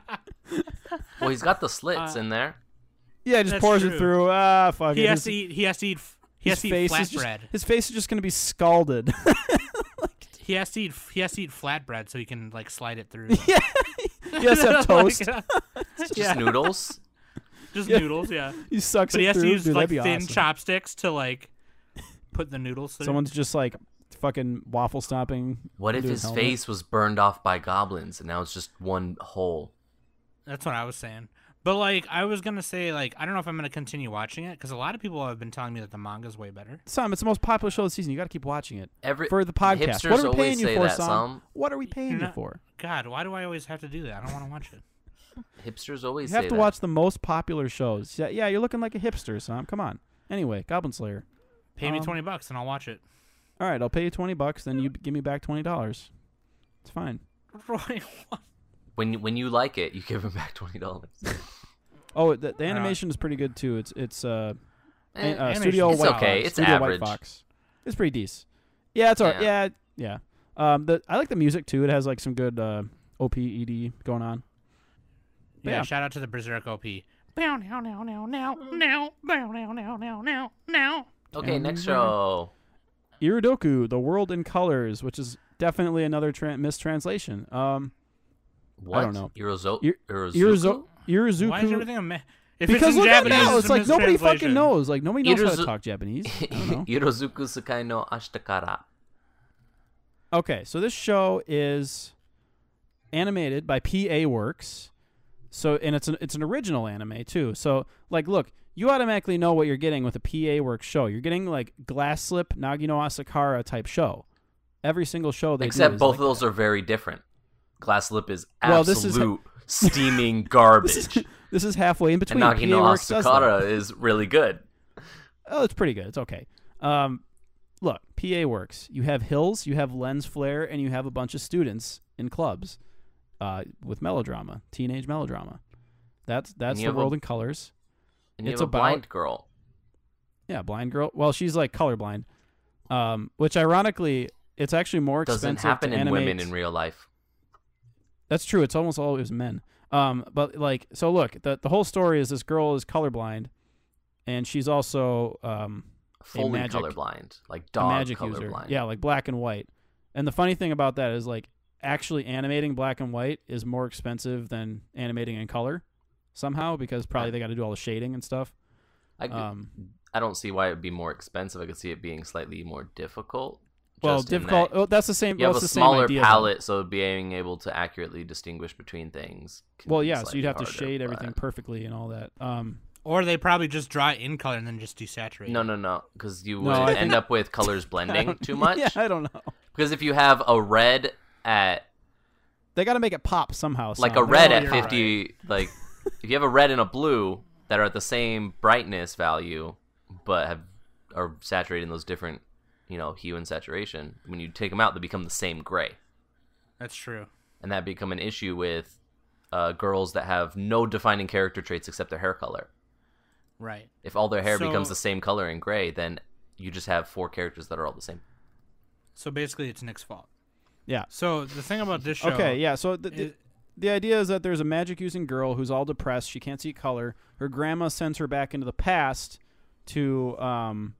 Well, he's got the slits Uh, in there. Yeah, just That's pours true. it through. Ah, fuck he it. has His- to eat. He has to eat. f- He his has to eat face is just, flatbread. his face is just gonna be scalded. He has to eat. He has to eat flatbread so he can like slide it through. yeah, he has to have toast. Like, Just yeah, noodles. just Yeah. noodles. Yeah, He sucks but it he has through. to use Dude, like that'd be thin awesome. chopsticks to like put the noodles through. Someone's just like fucking waffle stomping. What if into his helmet. face was burned off by goblins and now it's just one hole? That's what I was saying. But like, I was gonna say, like, I don't know if I'm gonna continue watching it because a lot of people have been telling me that the manga's way better. Sam, it's the most popular show of the season. You got to keep watching it Every for the podcast. hipsters What are we always paying you say for, that, Sam? Sam. What are we paying No. you for? God, why do I always have to do that? I don't want to watch it. Hipsters always You have say to that. watch the most popular shows. Yeah, yeah, you're looking like a hipster, Sam. Come on. Anyway, Goblin Slayer. Pay me Um, twenty bucks and I'll watch it. All right, I'll pay you twenty bucks, then you b- give me back twenty dollars. It's fine. Roy, what? When you- when you like it, you give him back twenty dollars. Oh, the, the animation is pretty good too. It's it's uh, Eh, an- uh animation Studio is White okay. Fox. It's Studio average. White Fox. It's pretty decent. Yeah, it's alright. Yeah, yeah. Um, the I like the music too. It has like some good uh, O P E D going on. But Yeah, yeah. shout out to the Berserk O P. Bow now now now now now bow now now now now now. Okay, And next then- show. Iridoku, The World in Colors, which is definitely another tra- mistranslation. Um, What? don't know. Irizo- Ir- Irizuku? Irizo- Irizuku. Why is everything a me- If Because it's in look at Japanese, now, it's, it's a like nobody fucking mistranslation. knows. Like nobody knows how to Irizu- talk Japanese. I don't know. Irizuku Sakai no Ashtakara. Okay, so this show is animated by P A Works. So and it's an it's an original anime too. So like look, you automatically know what you're getting with a P A Works show. You're getting like Glass Slip, Nagino Asakara type show. Every single show they do Except is both like of those that. are very different. Glass Lip is Well, this is- absolute steaming garbage. This is, this is halfway in and between. P A Nagino Works does that. Asakara is really good. Oh, it's pretty good. It's okay. Um, look, P A Works. You have hills, you have lens flare, and you have a bunch of students in clubs uh, with melodrama, teenage melodrama. That's that's you the have a- world in colors. And you It's have a about- blind girl. Yeah, blind girl. Well, she's like colorblind, um, which ironically, it's actually more Doesn't expensive happen to in animate. women in real life. That's true. It's almost always men. Um, but like, so look, the the whole story is this girl is colorblind, and she's also um, Fully magic- colorblind. Like a dog magic user. colorblind. Yeah, like black and white. And the funny thing about that is like actually animating black and white is more expensive than animating in color somehow because probably they got to do all the shading and stuff. I, g- Um, I don't see why it would be more expensive. I could see it being slightly more difficult. well, just in difficult. that Oh, that's the same. You well, have it's a the same smaller idea, though. palette, so being able to accurately distinguish between things. can Well, be yeah, so slightly you'd have to harder, shade everything but- perfectly and all that. Um, Or they probably just draw it in color and then just desaturate. No, no, no, because you No, would I end think- up with colors I blending don't- too much. Yeah, I don't know. Because if you have a red at They got to make it pop somehow. like Sam. a red No, at you're fifty, like if you have a red and a blue that are at the same brightness value, but have are saturated in those different, you know, hue and saturation. When you take them out, they become the same gray, That's true. and that become an issue with uh, girls that have no defining character traits except their hair color. Right. If all their hair So- becomes the same color in gray, then you just have four characters that are all the same. So basically, it's Nick's fault. Yeah. So the thing about this show. Okay, yeah. So the, the, is- the idea is that there's a magic using girl who's all depressed. She can't see color. Her grandma sends her back into the past to um,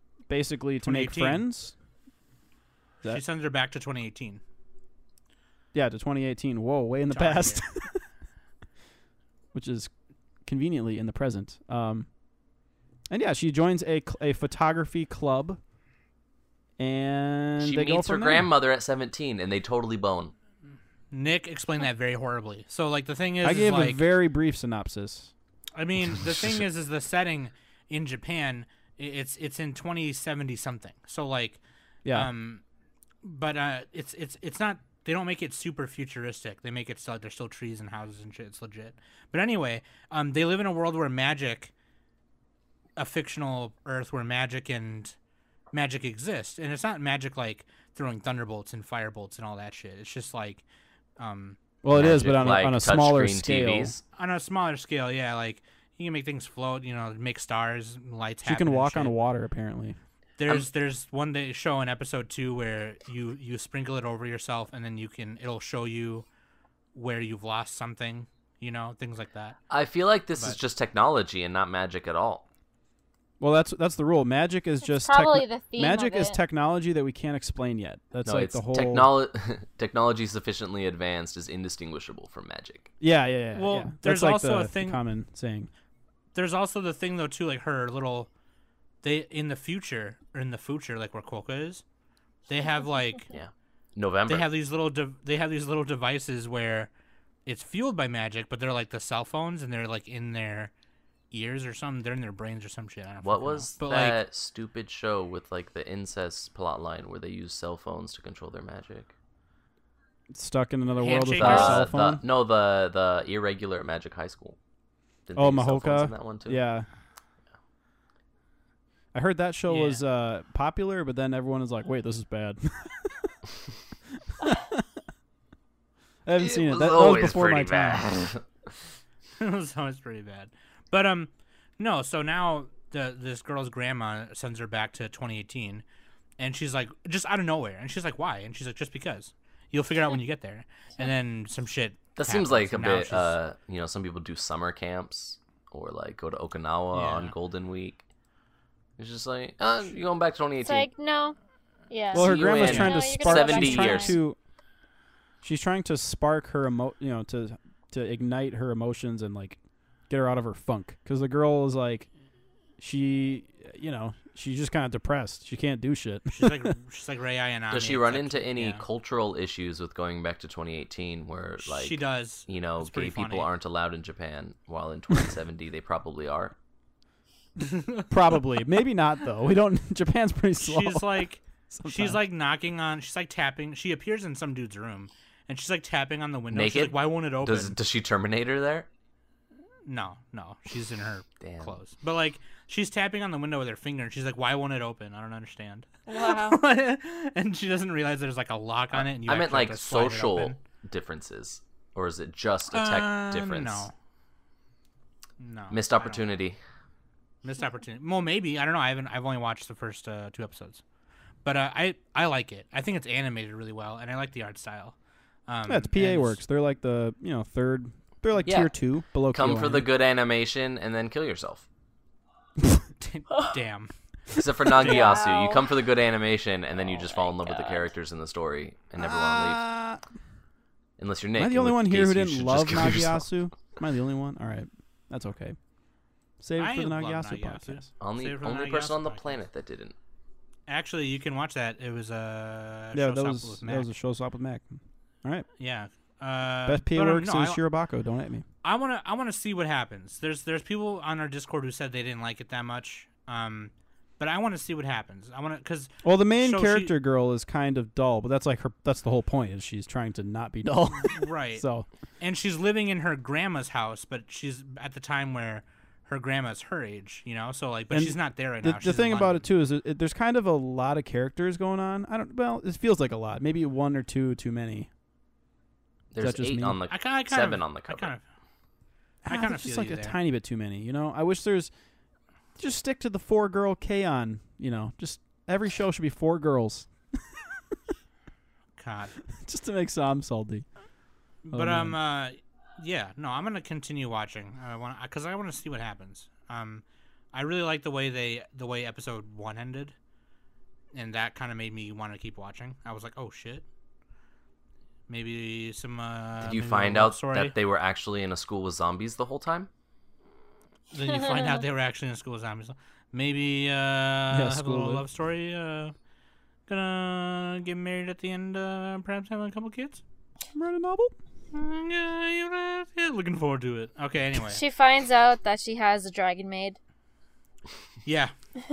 basically to make twenty eighteen. friends. She That- sends her back to twenty eighteen. Yeah, to twenty eighteen. Whoa, way in the Darn past. it. Which is conveniently in the present. Um, and yeah, she joins a cl- a photography club, and She they go meets her from there. grandmother at seventeen, and they totally bone. Nick explained that very horribly. So like the thing is, I is, gave like, a very brief synopsis. I mean, the thing is, is the setting in Japan. i- It's it's in twenty seventy something. So like, Yeah, um, but uh, it's it's it's not. They don't make it super futuristic. They make it still like there's still trees and houses and shit. It's legit. But anyway, um, they live in a world where magic, a fictional Earth where magic and magic exist, and it's not magic like throwing thunderbolts and firebolts and all that shit. It's just like, um, well, it is, but Magic, on a, like on a smaller touchscreen scale. T Vs. on a smaller scale, yeah, like you can make things float, you know, make stars, lights. She happen can and walk shit. on water, apparently. There's there's one day show in episode two where you you sprinkle it over yourself and then you can it'll show you where you've lost something, you know, things like that. I feel like this is But- just technology and not magic at all. Well, that's that's the rule. Magic is It's just probably techno- the theme magic of is it. technology that we can't explain yet. That's no, like it's the whole technolo- technology sufficiently advanced is indistinguishable from magic. Yeah, yeah, yeah. Well, yeah. there's That's like also the, a the thing- common saying. There's also the thing though too, like her little they in the future or in the future, like where Quokka is, they have like Yeah, November. they have these little de- they have these little devices where it's fueled by magic, but they're like the cell phones and they're like in their ears or something. They're in their brains or some shit. I don't What fucking know. was but that like stupid show with like the incest plot line where they use cell phones to control their magic? Stuck in another world with Handshakers? a Uh, cell the, phone. no, the the irregular at Magic High School. Didn't Oh, they use cell phones Mahoka? in that one too? Yeah. I heard that show Yeah. was uh, popular, but then everyone was like, "Wait, this is bad." I haven't It seen it. was That, that was always before my pretty time. bad. it was always pretty bad. But um, no. So now the this girl's grandma sends her back to twenty eighteen, and she's like, just out of nowhere, and she's like, why? And she's like, just because. You'll figure it out when you get there. And then some shit. That seems happens, like a and now bit. she's- Uh, you know, some people do summer camps or like go to Okinawa Yeah. on Golden Week. It's just like, uh, you going back to twenty It's eighteen? like no, yeah. Well, her See you grandma's in trying to No, you're gonna spark. go back seventy she's trying years. to. She's trying to spark her emo. You know, to to ignite her emotions and like get her out of her funk. Because the girl is like, she, you know, she's just kind of depressed. She can't do shit. She's like she's like Rei Ayanami. Does she It's run like- into any yeah. cultural issues with going back to twenty eighteen where like she does. you know It's gay pretty people funny. aren't allowed in Japan while in twenty seventy they probably are? Probably, maybe not though. We don't. Japan's pretty slow. She's like sometimes. she's like knocking on. She's like tapping. She appears in some dude's room, and she's like tapping on the window. She's Naked? like, why won't it open? Does does she Terminator there? No, no, she's in her Damn. clothes. But like, she's tapping on the window with her finger, and she's like, "Why won't it open? I don't understand." Wow. And she doesn't realize there's like a lock on it. And you I meant actually have like to slide it social open. differences, or is it just a tech Uh, difference? No. No. Missed I don't- opportunity. Missed opportunity. Well, maybe I don't know. I haven't. I've only watched the first uh, two episodes, but uh, I I like it. I think it's animated really well, and I like the art style. Um, Yeah, it's P A and Works. They're like the you know third. They're like Yeah. tier two below. Come K O for N. the good animation and then kill yourself. Damn. Except for Nagiyasu, you Wow. come for the good animation and then you Oh just fall in my love with the God. characters in the story and never want to leave. Uh, Unless you're Nick. am I the in only which one here case who you didn't should love just kill yourself. Nagiyasu? Am I the only one? All right, that's okay. Save it I for the love Nagiyasu Nagiyasu. podcast. Only Save it for the only person Nagiyasu on the podcast. planet that didn't. Actually, you can watch that. It was a Yeah, Showstopper that with was Mac. that was a show stop with Mac. All right, Yeah. Uh, best P A but, um, Works no, is I, Shirobako. Don't at me. I wanna I wanna see what happens. There's there's people on our Discord who said they didn't like it that much. Um, but I want to see what happens. I want to because Well, the main So she- character girl is kind of dull, but that's like her. That's the whole point. Is she's trying to not be dull. right. so And she's living in her grandma's house, but she's at the time where her grandma's her age, you know. So like, but And she's not there right the, now. the She's thing in about London. it too is it, it- there's kind of a lot of characters going on. I don't. Well, it feels like a lot. Maybe one or two too many. There's just eight me? on the I kind, I kind seven of, on the I cover. kind of, I Ah, kind of that's feel just like you a there. tiny bit too many. You know, I wish there's just stick to the four girl K-On. You know, just every show should be four girls, God. just to make Sam salty. Oh, But um, man. uh, yeah, no, I'm gonna continue watching. I want because I want to see what happens. Um, I really like the way they the way episode one ended, and that kind of made me want to keep watching. I was like, oh shit. Maybe some. Uh, Did you maybe a find love out story. that they were actually in a school with zombies the whole time? Then you find out they were actually in school with zombies. Maybe uh, have a school little lit. love story. Uh, gonna get married at the end. Uh, perhaps having a couple kids. Write a novel. Mm, yeah, yeah, yeah, looking forward to it. Okay, anyway. She finds out that she has a dragon maid. Yeah.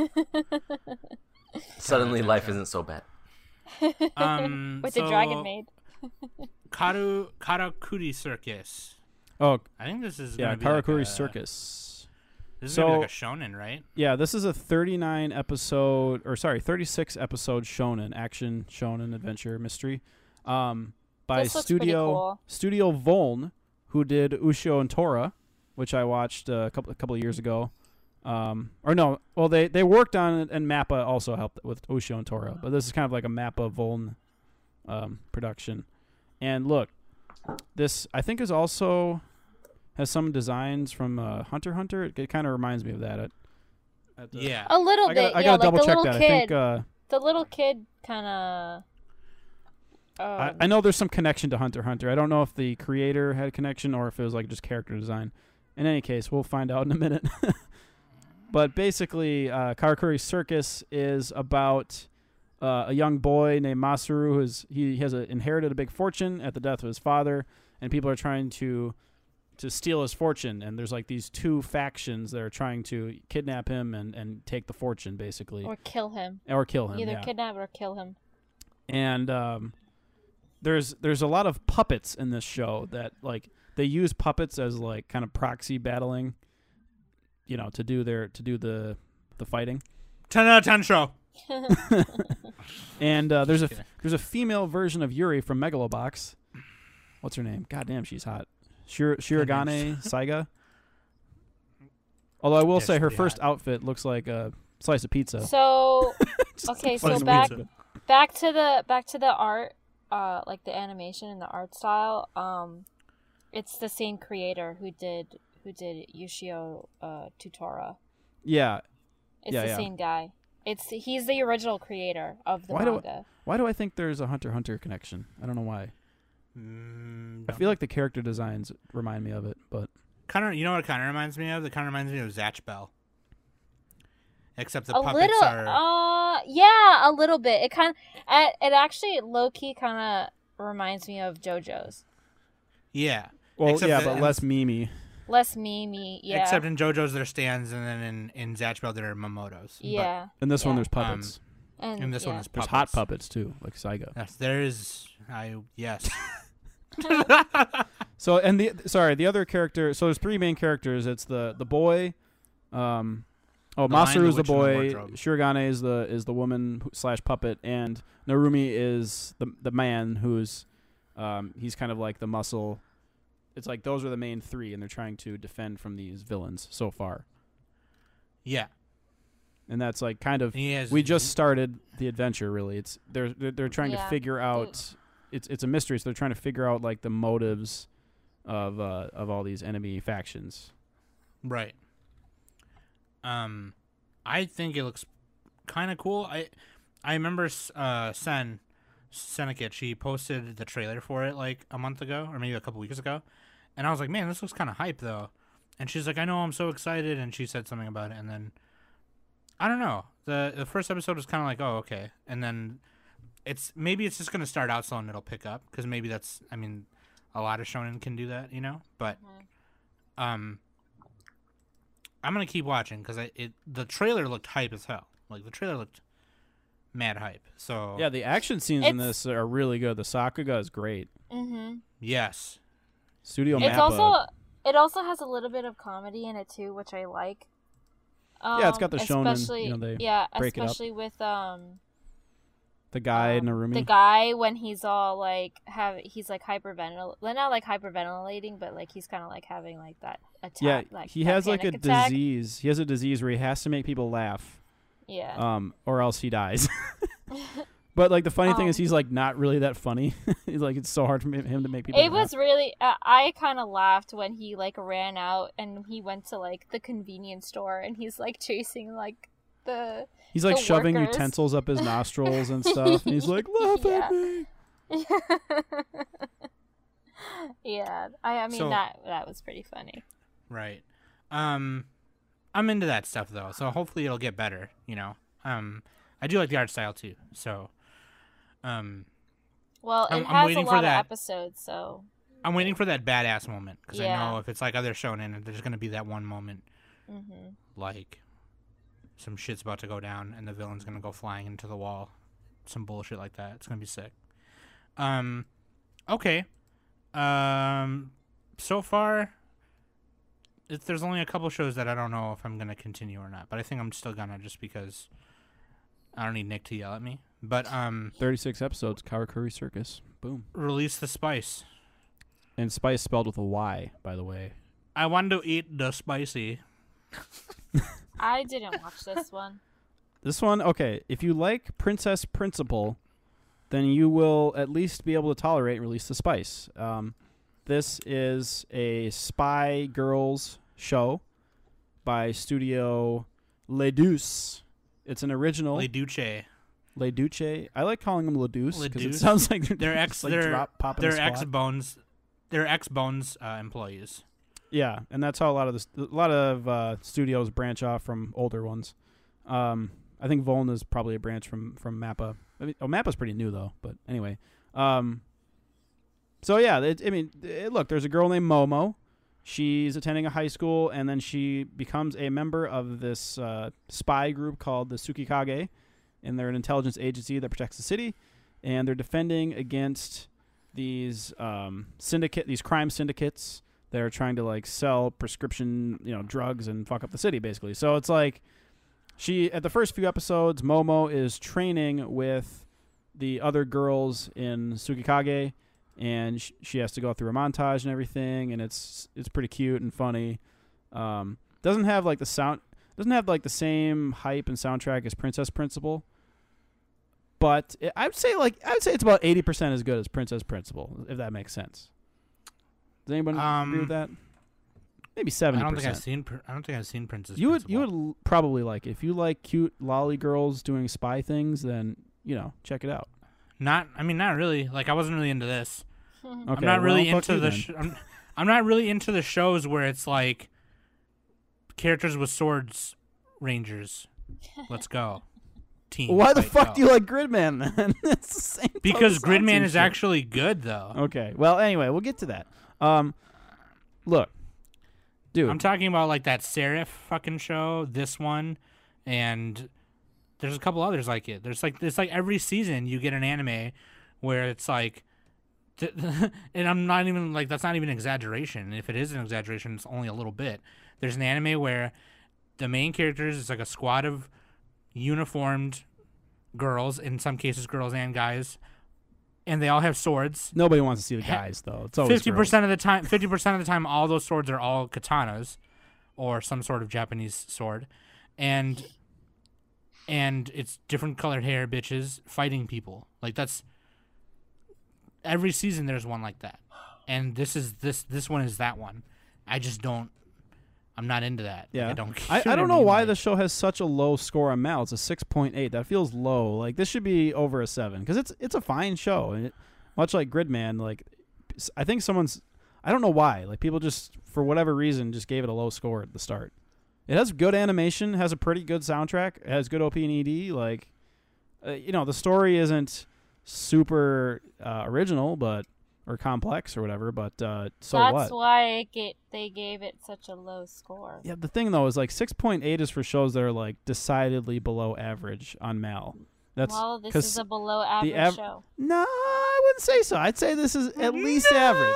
Suddenly, life isn't so bad. Um, With so, the dragon maid. Karu Karakuri Circus. Oh, I think this is yeah, gonna be Karakuri like a, Circus. This is So- gonna be like a shonen, right? Yeah, this is a thirty-nine episode, or sorry, thirty-six episode shonen, action shonen adventure mystery, um, by This looks pretty Studio cool. Studio Voln, who did Ushio and Tora, which I watched uh, a couple a couple of years ago. Um, or no, well they they worked on it, and Mappa also helped with Ushio and Tora, but this is kind of like a Mappa Voln um, production. And look, this I think is also has some designs from uh, Hunter x Hunter. It, it kind of reminds me of that. At, at the- Yeah. A little I bit, gotta, I yeah. gotta Like double the check little that. kid. I think uh, The little kid kind of. I, I know there's some connection to Hunter x Hunter. I don't know if the creator had a connection or if it was like just character design. In any case, we'll find out in a minute. But basically, uh, Karakuri Circus is about uh, a young boy named Masaru who's he has a, inherited a big fortune at the death of his father, and people are trying to to steal his fortune. And there's like these two factions that are trying to kidnap him and, and take the fortune, basically, Or kill him. or kill him. Either yeah. kidnap or kill him. and um, there's there's a lot of puppets in this show that like they use puppets as like kind of proxy battling, you know, to do their to do the the fighting. ten out of ten show. And uh, there's a kidding. there's a female version of Yuri from Megalobox. What's her name? God damn, she's hot. Shir- Shirogane Saiga. Although I will Yeah, say she's her pretty first hot. outfit looks like a slice of pizza. So okay, so Slice of back pizza. back to the back to the art, uh, like the animation and the art style. Um, it's the same creator who did who did Yushio uh, Tutora. Yeah. It's Yeah, the yeah. same guy. It's he's the original creator of the Why do- manga. Why do I think there's a Hunter x Hunter connection? I don't know why. Mm, I feel like the character designs remind me of it, but kind of. You know what it kind of reminds me of? It kind of reminds me of Zatch Bell. Except the a puppets little, are. uh, yeah, a little bit. It kind of, it actually low key kind of reminds me of JoJo's. yeah. well, Except yeah, that- but less memey. Less memey, yeah, Except in JoJo's they're stands, and then in in Zatch Bell they're Momotos. But yeah. In this one, Yeah. there's puppets. And in this yeah. one, there's there's puppets. hot puppets too, like Saiga. Yes, there is. I yes. So and the sorry, the other character. So there's three main characters. It's the the boy. Um, oh, The Lion, the Masaru's the Witch, and the boy. Wardrobe. Shirogane is the is the woman who- slash puppet, and Narumi is the the man who's, um, he's kind of like the muscle. It's like those are the main three, and they're trying to defend from these villains so far. Yeah. And that's like kind of He has, we just started the adventure. Really, it's they're they're, they're trying to Yeah. figure out. It's it's a mystery, so they're trying to figure out like the motives of uh, of all these enemy factions. Right. Um, I think it looks kind of cool. I I remember uh Sen Senekit, she posted the trailer for it like a month ago or maybe a couple weeks ago, and I was like, man, this looks kind of hype though. And she's like, I know, I'm so excited, and she said something about it, and then I don't know. the The first episode was kind of like, oh, okay, and then it's maybe it's just gonna start out slow and it'll pick up because maybe that's I mean, a lot of shonen can do that, you know, but um. I'm gonna keep watching because it the trailer looked hype as hell. Like the trailer looked mad hype. So Yeah, the action scenes in It's- this are really good. The Sakuga is great. Mm-hmm. yes, Studio It's Mappa. also it also has a little bit of comedy in it too, which I like. Um, Yeah, it's got the shonen, especially, you know, they yeah, break it up. especially with um the guy um, Narumi. the guy when he's all like have he's like hyperventil not like hyperventilating, but like he's kind of like having like that attack. yeah, like, he that has like a panic attack. disease. He has a disease where he has to make people laugh, Yeah. um, or else he dies. But like the funny thing is, Um, he's like not really that funny. He's like it's so hard for him to make people. It laugh. was really. Uh, I kind of laughed when he like ran out and he went to like the convenience store and he's like chasing like the. He's like the shoving workers. utensils up his nostrils and stuff. And he's like, laugh Yeah. at me. Yeah, I, I mean So- that that was pretty funny. Right. Um, I'm into that stuff though, so hopefully it'll get better. You know. Um, I do like the art style too. So, um, Well, it I'm- I'm has a waiting for lot of that. episodes, so I'm waiting for that badass moment because I Yeah. know if it's like other shonen, there's gonna be that one moment hmm like some shit's about to go down and the villain's gonna go flying into the wall, some bullshit like that. It's gonna be sick. Um, okay. Um, so far, it, there's only a couple shows that I don't know if I'm gonna continue or not, but I think I'm still gonna just because I don't need Nick to yell at me. But um, thirty-six episodes, Karakuri Circus. Boom. release the spice. And spice spelled with a Y, by the way. I want to eat the spicy. I didn't watch this one. This one, okay, if you like Princess Principal, then you will at least be able to tolerate Release the Spice. Um, this is a spy girls show by Studio Le Deuce. It's an original Le Duce. Le Duce. I like calling them Le Deuce Le because it Deuce? sounds like they're, They're ex. just, like they're drop, popping a they're ex squat. Bones. They're ex Bones uh, employees. Yeah, and that's how a lot of this, a lot of uh, studios branch off from older ones. Um, I think Volna is probably a branch from from Mappa. I mean, oh, Mappa's pretty new though. But anyway, um, so yeah, it, I mean, it, look, there's a girl named Momo. She's attending a high school, and then she becomes a member of this uh, spy group called the Tsukikage, and they're an intelligence agency that protects the city, and they're defending against these um, syndicate, these crime syndicates that are trying to like sell prescription, you know, drugs and fuck up the city, basically. So it's like she at the first few episodes, Momo is training with the other girls in Tsukikage, and sh- she has to go through a montage and everything, and it's it's pretty cute and funny. Um, doesn't have like the sound, doesn't have like the same hype and soundtrack as Princess Principal, but it, I'd say like I would say it's about eighty percent as good as Princess Principal, if that makes sense. Does anyone Um, agree with that? Maybe I seventy don't think I've percent. seen. Pr- I don't think I've seen Princess. You would you would Principal. l- probably like it. If you like cute lolly girls doing spy things, then you know check it out. Not. I mean, not really. Like I wasn't really into this. Okay, I'm not really well, fuck into you the. then. Sh- I'm, I'm not really into the shows where it's like characters with swords, rangers. Let's go. Team. Why the fight, fuck go. do you like Gridman then? It's the same. Because total Gridman nonsense is shit. actually good though. Okay. Well, anyway, we'll get to that. Um, look, dude. I'm talking about like that Seraph fucking show, this one, and there's a couple others like it. There's like it's like every season you get an anime where it's like, th- and I'm not even like that's not even an exaggeration. If it is an exaggeration, it's only a little bit. There's an anime where the main characters is like a squad of uniformed girls, in some cases girls and guys, and they all have swords. Nobody wants to see the Ha- guys though. It's always Fifty percent of the time, fifty percent of the time, all those swords are all katanas, or some sort of Japanese sword, and and it's different colored hair bitches fighting people. Like that's every season. There's one like that, and this is this this one is that one. I just don't. I'm not into that. Like, Yeah. I don't. I, you know I what don't know mean? why Like, the show has such a low score on Mal. It's a six point eight. That feels low. Like this should be over a seven because it's it's a fine show. And it, much like Gridman, like s- I think someone's I don't know why. Like people just for whatever reason just gave it a low score at the start. It has good animation, has a pretty good soundtrack, it has good O P and E D. Like uh, you know, the story isn't super uh, original, but or complex or whatever. But uh, so That's what? why it ga- they gave it such a low score. Yeah, the thing though is like six point eight is for shows that are like decidedly below average on Mal. That's well, this 'cause is a below average av- show. no, I wouldn't say so. I'd say this is at least average.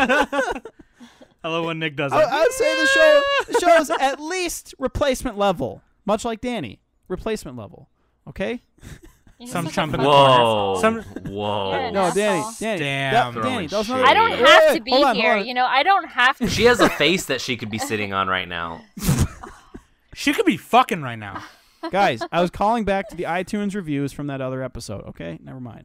I love when Nick does I, it. I would say the show the show is at least replacement level, much like Danny, replacement level. Okay? You're Some such a chump in the fucking Whoa. asshole. Some- Whoa. You're an No, Danny, asshole. Danny, Damn. that- Throwing Danny, that was not. shade. I don't Wait, have wait, to be hold on, here. hold on. You know, I don't have to. She has a face that she could be sitting on right now. She could be fucking right now. Guys, I was calling back to the iTunes reviews from that other episode. Okay, never mind.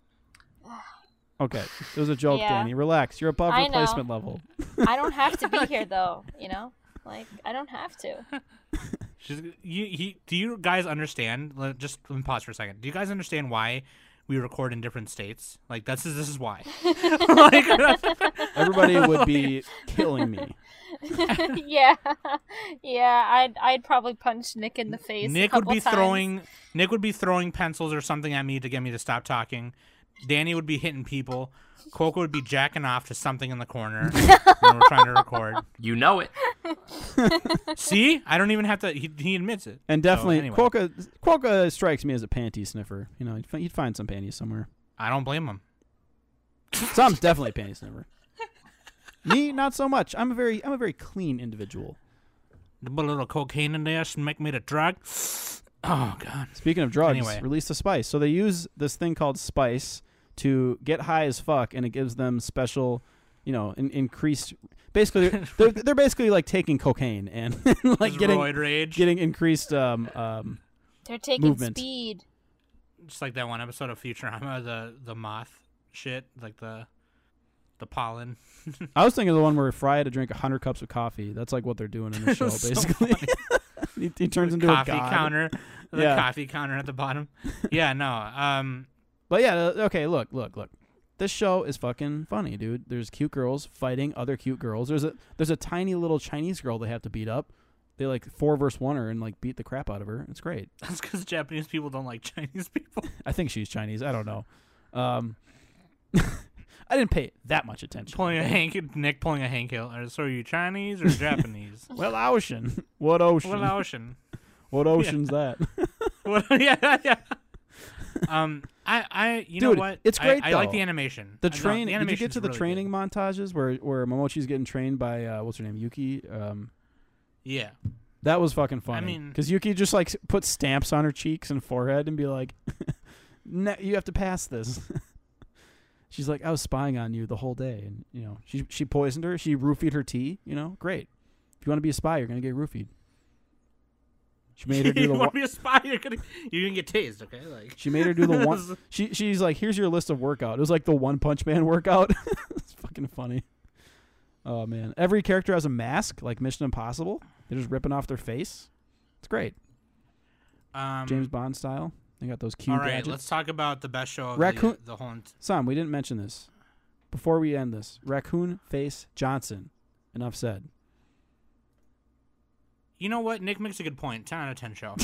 Okay, it was a joke, Yeah. Danny. Relax. You're above I know. replacement level. I don't have to be here though. You know, like I don't have to. She's, you, he, do you guys understand? let- Just let me pause for a second. Do you guys understand why we record in different states. Like that's this is why. Like, Everybody would be killing me. yeah, yeah. I'd I'd probably punch Nick in the face. Nick a would couple be times. throwing Nick would be throwing pencils or something at me to get me to stop talking. Danny would be hitting people. Coco would be jacking off to something in the corner when we're trying to record. You know it. See, I don't even have to. He, he admits it. And definitely, So, anyway, Quokka, Quokka strikes me as a panty sniffer. You know, you'd, fi- you'd find some panties somewhere. I don't blame him. Some's definitely a panty sniffer. Me, not so much. I'm a very, I'm a very clean individual. To put a little cocaine in there and make me the drug. Oh God. Speaking of drugs, Anyway. release the spice. So they use this thing called spice to get high as fuck, and it gives them special, you know, in, increased. Basically, they're, they're they're basically like taking cocaine and like getting Roid rage. getting increased. Um, um, They're taking movement. speed. Just like that one episode of Futurama, the the moth shit, like the the pollen. I was thinking of the one where Fry had to drink hundred cups of coffee. That's like what they're doing in the show, was so basically. he, he turns into coffee a god. counter, the Yeah. coffee counter at the bottom. Yeah, no. Um, But yeah, uh, okay, look, look, look. This show is fucking funny, dude. There's cute girls fighting other cute girls. There's a there's a tiny little Chinese girl they have to beat up. They like four verse one her and like beat the crap out of her. It's great. that's because Japanese people don't like Chinese people. I think she's Chinese. I don't know. Um, I didn't pay that much attention. Pulling a Hank, Nick pulling a Hank Hill. Or, so are you Chinese or Japanese? Well, ocean. What ocean? What ocean? What ocean's that? What, yeah, yeah. Um, I, I, you know Dude, what? it's I- great, I, like though. the animation. The I know, train. the Did you get animation's to the really training good. montages where where Momochi's getting trained by uh, what's her name, Yuki? Um, Yeah. that was fucking funny. mean- because Yuki just like s- put stamps on her cheeks and forehead and be like, "Ne- "You have to pass this." She's like, "I was spying on you the whole day," and you know, she she poisoned her. She roofied her tea. You know, great. If you want to be a spy, you're gonna get roofied. She made her do you the want one. to be a spy? You're gonna, you're gonna get tased, okay? Like She made her do the one. She she's like, "Here's your list of workout." It was like the One Punch Man workout. It's fucking funny. Oh man, every character has a mask, like Mission Impossible. They're just ripping off their face. It's great, um, James Bond style. They got those cute All right, gadgets. let's talk about the best show of Raccoon- the, the whole. Ent- Sam, we didn't mention this before we end this. Raccoon Face Johnson. Enough said. You know what? Nick makes a good point. Ten out of ten show.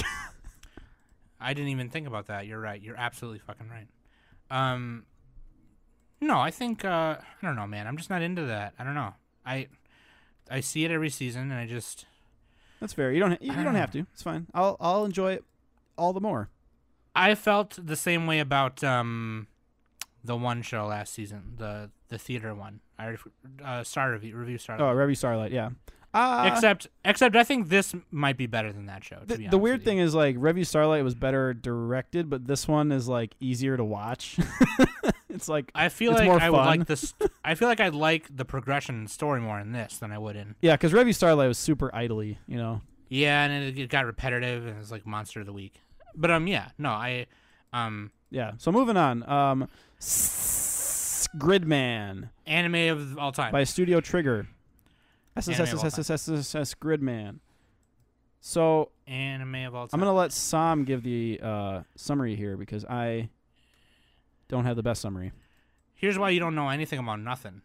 I didn't even think about that. You're right. You're absolutely fucking right. Um, no, I think uh, I don't know, man. I'm just not into that. I don't know. I I see it every season, and I just That's fair. You don't. You, I you don't don't have to. It's fine. I'll I'll enjoy it all the more. I felt the same way about um the one show last season, the the theater one. I uh, star review review star. Oh, Revy Starlight. Yeah. Uh, except except I think this might be better than that show. To The, be the honest weird with thing you. is, like, Revue Starlight was better directed, but this one is like easier to watch. It's like I feel it's like more I would fun. like this. I feel like I'd like the progression and story more in this than I would in. yeah, because Revue Starlight was super idly, you know. Yeah, and it, it got repetitive, and it's like Monster of the Week. But um, yeah, no, I um Yeah. So moving on. Um, S- Gridman anime of all time. by Studio Trigger. S S S Anime of all S S S S S Gridman. So anime of all time. I'm gonna let Sam give the uh, summary here because I don't have the best summary. Here's why you don't know anything about nothing.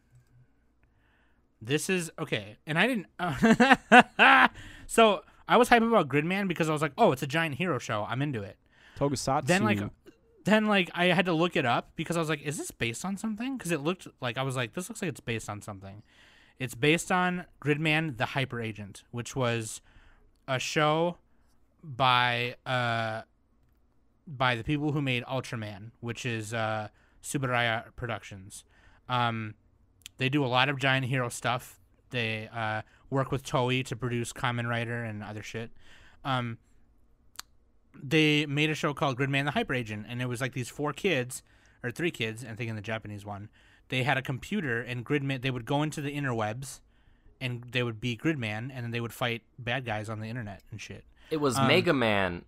This is okay, and I didn't. Uh, so I was hyped about Gridman because I was like, "Oh, it's a giant hero show. I'm into it." Tokusatsu. Then like, then like I had to look it up because I was like, "Is this based on something?" Because it looked like I was like, "This looks like it's based on something." It's based on Gridman, the Hyper Agent, which was a show by uh by the people who made Ultraman, which is uh, Subaraya Productions. Um, they do a lot of giant hero stuff. They uh, work with Toei to produce Kamen Rider and other shit. Um, they made a show called Gridman the Hyper Agent, and it was like these four kids, or three kids, I think in the Japanese one. They had a computer, and Gridman, they would go into the interwebs, and they would be Gridman, and then they would fight bad guys on the internet and shit. It was Um, Mega Man.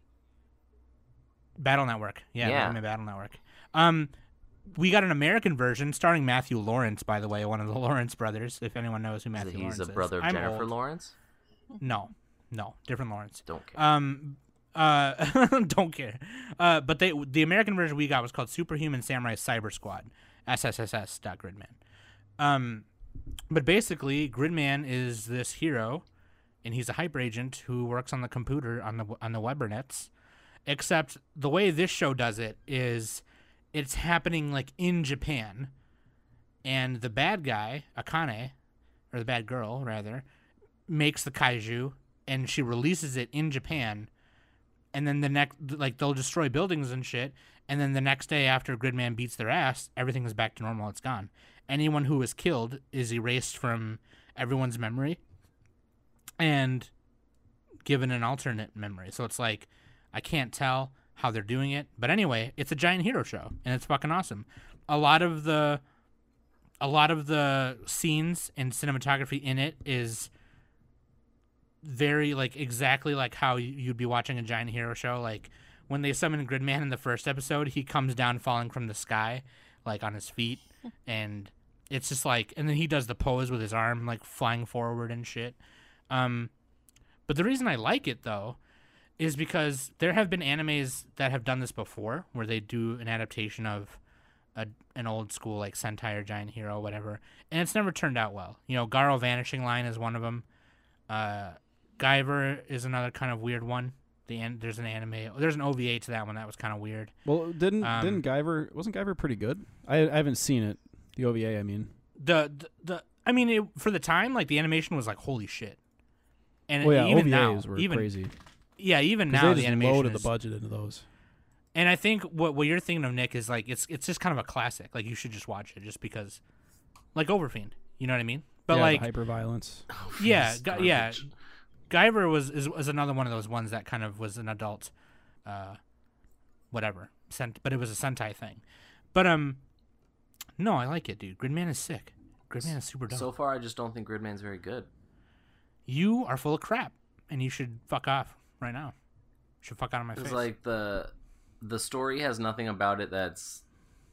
Battle Network. Yeah, Yeah. Mega Man Battle Network. Um, we got an American version starring Matthew Lawrence, by the way, one of the Lawrence brothers, if anyone knows who Matthew He's Lawrence a is. brother of I'm Jennifer old. Lawrence. No, no, different Lawrence. Don't care. Um, Uh, don't care. Uh, but they the American version we got was called Superhuman Samurai Cyber Squad, S S S S dot Gridman. Um, but basically, Gridman is this hero, and he's a hyper agent who works on the computer on the on the Webernets. Except the way this show does it is, it's happening like in Japan, and the bad guy Akane, or the bad girl rather, makes the kaiju, and she releases it in Japan. And then the next, like, they'll destroy buildings and shit. And then the next day after Gridman beats their ass, everything is back to normal. It's gone. Anyone who was killed is erased from everyone's memory and given an alternate memory. So it's like, I can't tell how they're doing it. But anyway, it's a giant hero show, and it's fucking awesome. A lot of the, a lot of the scenes and cinematography in it is very, like, exactly like how you'd be watching a giant hero show. Like, when they summon Gridman in the first episode, he comes down falling from the sky, like, on his feet, and it's just like, and then he does the pose with his arm, like, flying forward and shit. Um, but the reason I like it, though, is because there have been animes that have done this before, where they do an adaptation of a, an old school, like, Sentai or Giant Hero, whatever, and it's never turned out well. You know, Garo Vanishing Line is one of them. Uh... Guyver is another kind of weird one. The an- there's an anime, there's an O V A to that one that was kind of weird. Well, didn't Um, didn't Guyver wasn't Guyver pretty good? I I haven't seen it. The O V A, I mean. The the, the I mean, it, for the time, like, the animation was like, holy shit. And Oh yeah, even O V As now, were even crazy. yeah, even 'Cause now they the just animation loaded is, the budget into those. And I think what what you're thinking of, Nick, is like it's it's just kind of a classic. Like, you should just watch it just because, like, Overfiend. You know what I mean? But yeah, like, hyper violence. yeah, It's Gu- yeah. garbage. Guyver was is, was another one of those ones that kind of was an adult, uh, whatever, sent, but it was a Sentai thing. But um, no, I like it, dude. Gridman is sick. Gridman is super dope. So far, I just don't think Gridman's very good. You are full of crap, and you should fuck off right now. You should fuck out of my It's face. like the the story has nothing about it that's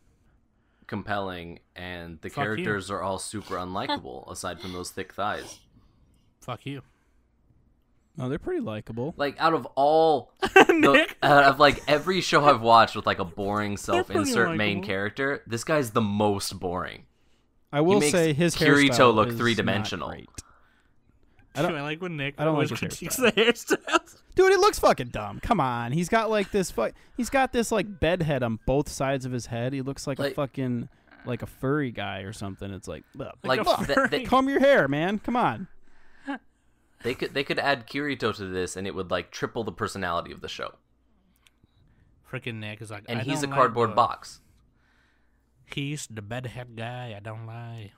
compelling, and the Fuck you. characters are all super unlikable aside from those thick thighs. Fuck you. No, they're pretty likable. Like, out of all the, Nick? out of like every show I've watched with like a boring pretty self-insert main likable. character, this guy's the most boring. I will makes say his Kirito hairstyle look is three-dimensional. not great. I, I don't- I like when Nick I don't always like his critiques hairstyle. the hairstyles. Dude, he looks fucking dumb. Come on, he's got like this. Fu- he's got this like bed head on both sides of his head. He looks like, Like- a fucking like a furry guy or something. It's like, ugh. Like, a th- furry. they, comb your hair, man. Come on. they could they could add Kirito to this, and it would like triple the personality of the show. Freaking Nick is like, And I he's a don't like cardboard the- box. He's the bedhead guy. I don't lie.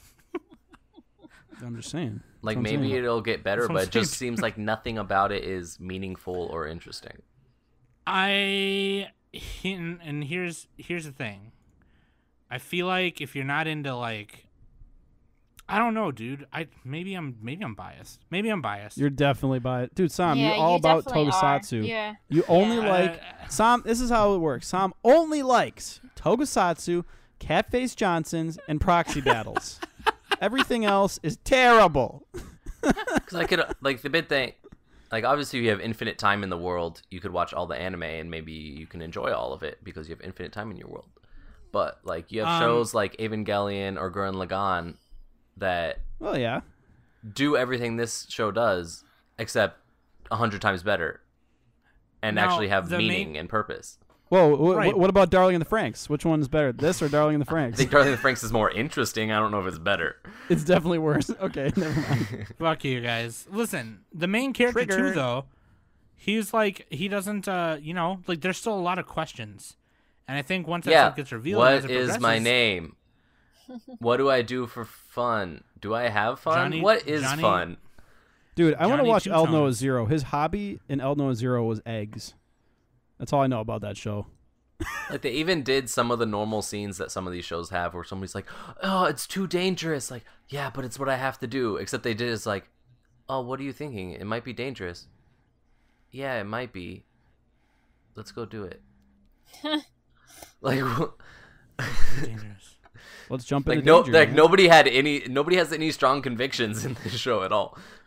I'm just saying. Like, That's what I'm maybe saying. it'll get better, That's what but I'm it just saying. seems like nothing about it is meaningful or interesting. I and, and here's here's the thing. I feel like if you're not into, like, I don't know, dude. I maybe I'm maybe I'm biased. Maybe I'm biased. You're definitely by it, dude. Sam, yeah, you're all you about definitely are. Tokusatsu. Yeah. You only Yeah. like Uh, Sam. This is how it works. Sam only likes Tokusatsu, Catface Johnsons, and proxy battles. Everything else is terrible. Because I could, like, the big thing, like, obviously you have infinite time in the world. You could watch all the anime, and maybe you can enjoy all of it because you have infinite time in your world. But, like, you have Um, shows like Evangelion or Gurren Lagann that Well, yeah. do everything this show does, except a hundred times better, and Now, actually have the meaning main- and purpose. Whoa, wh- Right. wh- what about Darling in the Franks? Which one's better, this or Darling in the I Franks? think Darling in the Franks is more interesting. I don't know if it's better. It's definitely worse. Okay, never mind. Fuck you guys. Listen, the main character Trigger. too, though, he's like he doesn't. uh You know, like, there's still a lot of questions, and I think once that Yeah. stuff gets revealed, as What it is my progresses- name? What do I do for fun? Do I have fun? Johnny- what is Johnny- fun? Dude, I want to Johnny watch El Two-Tones. Noah Zero. His hobby in El Noah Zero was eggs. That's all I know about that show. Like, they even did some of the normal scenes that some of these shows have where somebody's like, oh, it's too dangerous. Like, yeah, but it's what I have to do. Except they did is like, oh, what are you thinking? It might be dangerous. Yeah, it might be. Let's go do it. like, Dangerous. Let's jump like into no, danger, like man. nobody had any, nobody has any strong convictions in this show at all.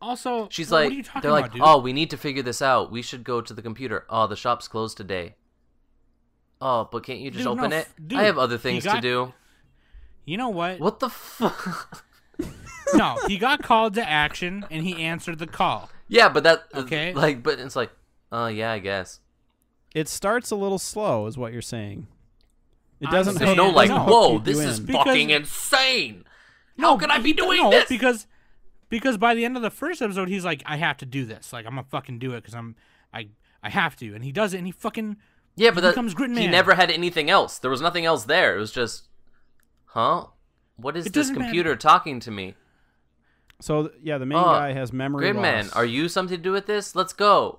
Also, She's what like, are you talking they're like, about, dude? oh, we need to figure this out. We should go to the computer. Oh, the shop's closed today. Oh, but can't you just Dude, no, open it? f- dude, I have other he things got- to do. You know what? What the fuck? No, he got called to action and he answered the call. Yeah, but that Okay. like, but it's like, uh, yeah, I guess. It starts a little slow, is what you're saying. It I'm doesn't. saying- There's no it like, doesn't hook whoa, you this in. is Because- fucking insane. No, How could I be doing no, this? because because by the end of the first episode, he's like, I have to do this. Like, I'm gonna fucking do it because I'm I I have to, and he does it, and he fucking Yeah, but he that, becomes Grid he Man. never had anything else. There was nothing else there. It was just, huh? What is It this doesn't matter. computer talking to me? So th- yeah, the main Oh, guy has memory Gridman, loss. are you something to do with this? Let's go.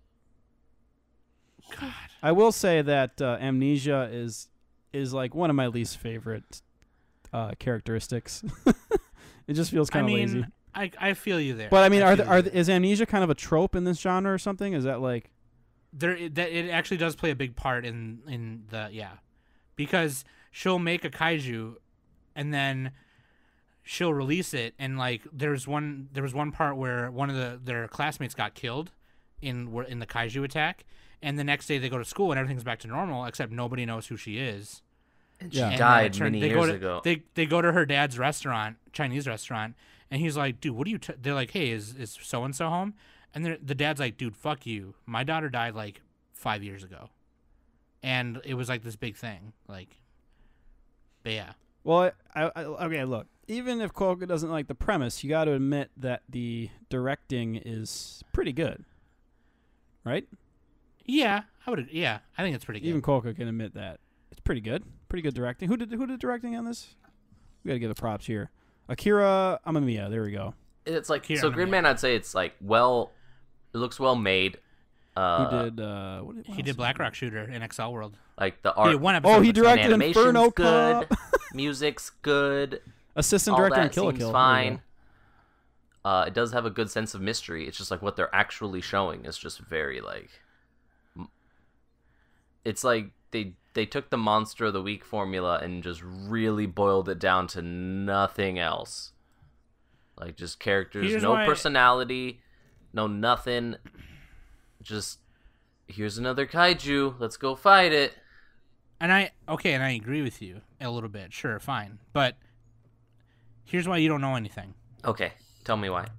God. I will say that uh, amnesia is is like one of my least favorite uh, characteristics. It just feels I kind of mean, lazy. I I feel you there. But I mean, are feel the, are you the, there. is amnesia kind of a trope in this genre or something? Is that like there it, that it actually does play a big part in in the yeah, because she'll make a kaiju, and then she'll release it, and like there's one there was one part where one of the their classmates got killed in were- in the kaiju attack, and the next day they go to school and everything's back to normal except nobody knows who she is. And Yeah. she And died then it turned- many they years go to, ago. They they go to her dad's restaurant, Chinese restaurant, and he's like, "Dude, what are you?" T-? They're like, "Hey, is is so and so home?" And they're- the dad's like, "Dude, fuck you. My daughter died like five years ago," and it was like this big thing. Like, but yeah, Well, I, I, okay, look. Even if Kolka doesn't like the premise, you got to admit that the directing is pretty good, right? yeah, I would. Yeah, I think it's pretty good. Even Kolka can admit that it's pretty good. Pretty good directing. Who did who did directing on this? We got to give the props here. Akira Amamiya. There we go. It's like Here, so I'm gonna- Gridman. I'd say it's like well, it looks well made. Uh, Who did? Uh, what did what he else did Black Rock Shooter in X L World. like the He art, did one episode. Oh, he of it. directed animation's Inferno good, Cop. music's good, Assistant all director that in Kill la seems Kill. There we fine. go. Uh, it does have a good sense of mystery. It's just like what they're actually showing is just very like. m- It's like they they took the Monster of the Week formula and just really boiled it down to nothing else. Like just characters, Here's no why- personality, no nothing. Just here's another kaiju. Let's go fight it. And I okay, and I agree with you a little bit. Sure, fine, but here's why you don't know anything. Okay, tell me why.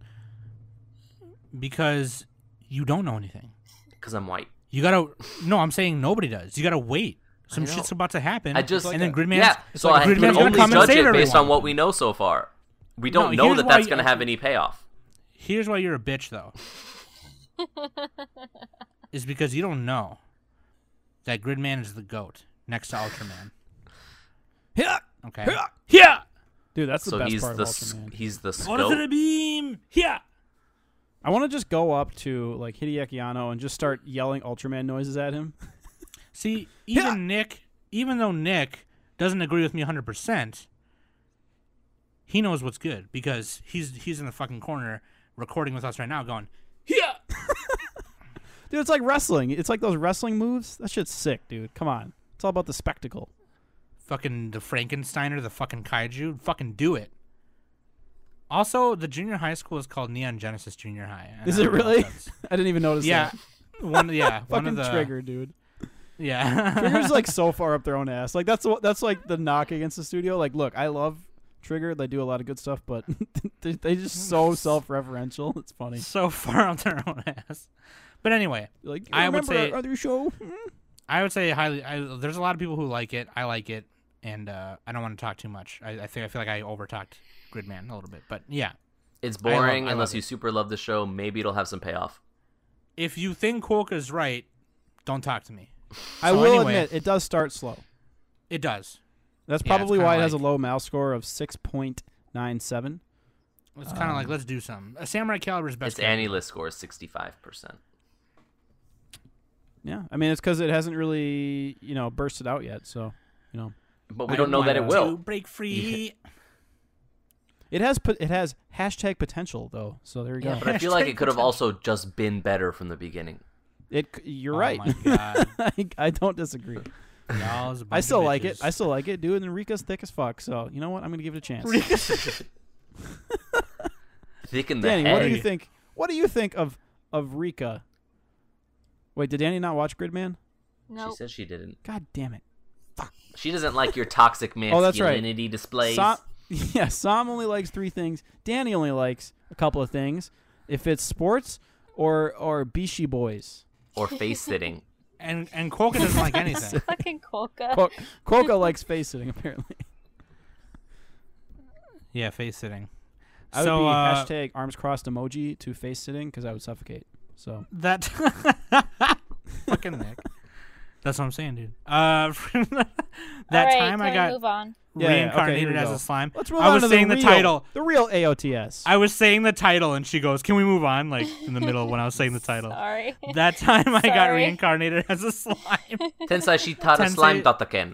Because you don't know anything. Because I'm white. You gotta. No, I'm saying nobody does. You gotta wait. Some I know. shit's about to happen. I just and then Gridman's. yeah. So like I Gridman's can gonna only come and judge save it based everyone. on what we know so far. We don't No, know here's that why that's you- going to have any payoff. Here's why you're a bitch, though. Is because you don't know that Gridman is the goat next to Ultraman. Yeah. Okay. Yeah. Dude, that's the So best he's part the of s- Ultraman. he's the What is it? A scope. beam. Yeah. I want to just go up to like Hideaki Anno and just start yelling Ultraman noises at him. See, even Yeah. Nick, even though Nick doesn't agree with me one hundred percent, he knows what's good because he's he's in the fucking corner recording with us right now, going, yeah. Dude, it's like wrestling. It's like those wrestling moves. That shit's sick, dude. Come on. It's all about the spectacle. Fucking the Frankensteiner, the fucking kaiju, fucking do it. Also, the junior high school is called Neon Genesis Junior High. and Is I it don't know if really? that's- I didn't even notice Yeah, that. one. Yeah, one Fucking of the Trigger, dude. Yeah, Trigger's like so far up their own ass. Like that's what that's like the knock against the studio. Like, look, I love Trigger. They do a lot of good stuff, but they they just so self-referential. It's funny. so far on their own ass. But anyway, Like, you I would remember say- our other show. I would say highly. I, there's a lot of people who like it. I like it, and uh, I don't want to talk too much. I, I think I feel like I overtalked Gridman a little bit, but yeah. It's I love- boring I unless love you it. super love the show. Maybe it'll have some payoff. If you think Quokka's right, don't talk to me. I So will anyway- admit, it does start slow. It does. That's Yeah, it's probably kinda why it has a like- low mouse score of six point nine seven. It's kind of like let's do something. A Samurai Caliber's best. Its character. Annie list score is sixty-five percent. Yeah, I mean it's because it hasn't really you know bursted out yet. So you know But we I don't know that it want will. to break free. it has pot- it has hashtag potential though. So there you go. Yeah, but I feel like Hashtag it could have potential. also just been better from the beginning. It c- you're Oh right. my God. I, I don't disagree. Y'all's a I bunch still of like it. bitches. I still like it, dude. And Rika's thick as fuck. So you know what? I'm gonna give it a chance. Thick in the Danny, head. what do you think? what do you think of of Rika? Wait, did Danny not watch Gridman? Nope. She said she didn't. God damn it. She doesn't like your toxic Oh, that's right. masculinity displays. Sam, yeah, Sam only likes three things. Danny only likes a couple of things. If it's sports or or Bishi boys. Or face sitting. And and Quokka doesn't like anything. Fucking Quokka. Qu- Quokka likes face sitting, apparently. Yeah, face sitting. I would so, be uh, hashtag arms crossed emoji to face sitting because I would suffocate. So That fucking Nick. That's what I'm saying, dude. Uh, that All right, time can I we got move on? Yeah, yeah, okay, reincarnated here we as go. a slime. let's move I on was to saying the, the, real, title. the real A O T S. I was saying the title, and she goes, "Can we move on?" Like in the middle when I was saying the title. Sorry. That time I got Sorry. reincarnated as a slime. Tensai Shitara Tensei- Slime Tataken.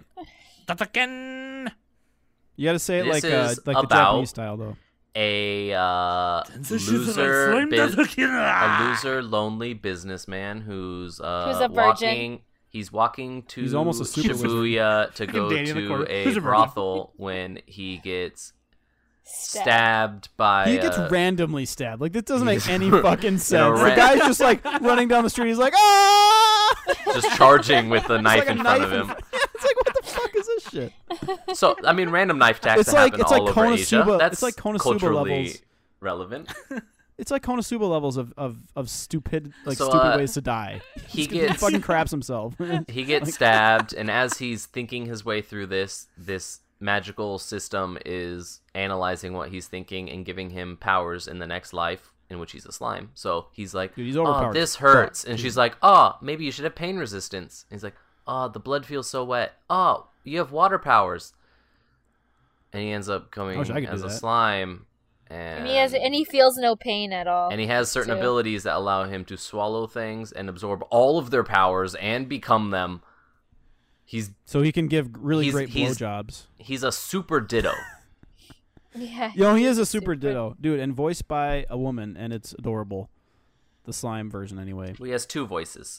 Tataken. You got to say it This like uh, is like the about- Japanese style, though. A uh, loser, Slime biz- Tataken. a loser, lonely businessman who's uh, Who's a virgin. walking. He's walking to He's almost a super Shibuya to go Danny in the corner. to Who's a a virgin? brothel when he gets Stab. stabbed by. He gets uh, randomly stabbed. Like, this doesn't make any fucking sense. The ran- guy's just, like, running down the street. He's like, ah! just charging with the It's knife like a in front knife of him. in- Yeah, it's like, what the fuck is this shit? So I mean, random knife attacks It's that like- happen it's all like over Asia. Konosuba- That's it's like Konosuba culturally levels. relevant. It's like Konosuba levels of, of, of stupid, like, So, stupid uh, ways to die. He He gets fucking craps himself. he gets Like- stabbed, and as he's thinking his way through this, this magical system is analyzing what he's thinking and giving him powers in the next life, in which he's a slime. So he's like, Dude, he's "Oh, overpowered. this hurts," Fuck, and dude. she's like, "Oh, maybe you should have pain resistance." And he's like, "Oh, the blood feels so wet. Oh, you have water powers." And he ends up coming wish I could do as a that. slime, and And he has and he feels no pain at all. and he has certain too. abilities that allow him to swallow things and absorb all of their powers and become them. He's So he can give really He's- great he's- blowjobs. he's a super ditto. Yeah. You know, he is a super ditto. Dude, and voiced by a woman, and it's adorable. The slime version, anyway. Well, he has two voices.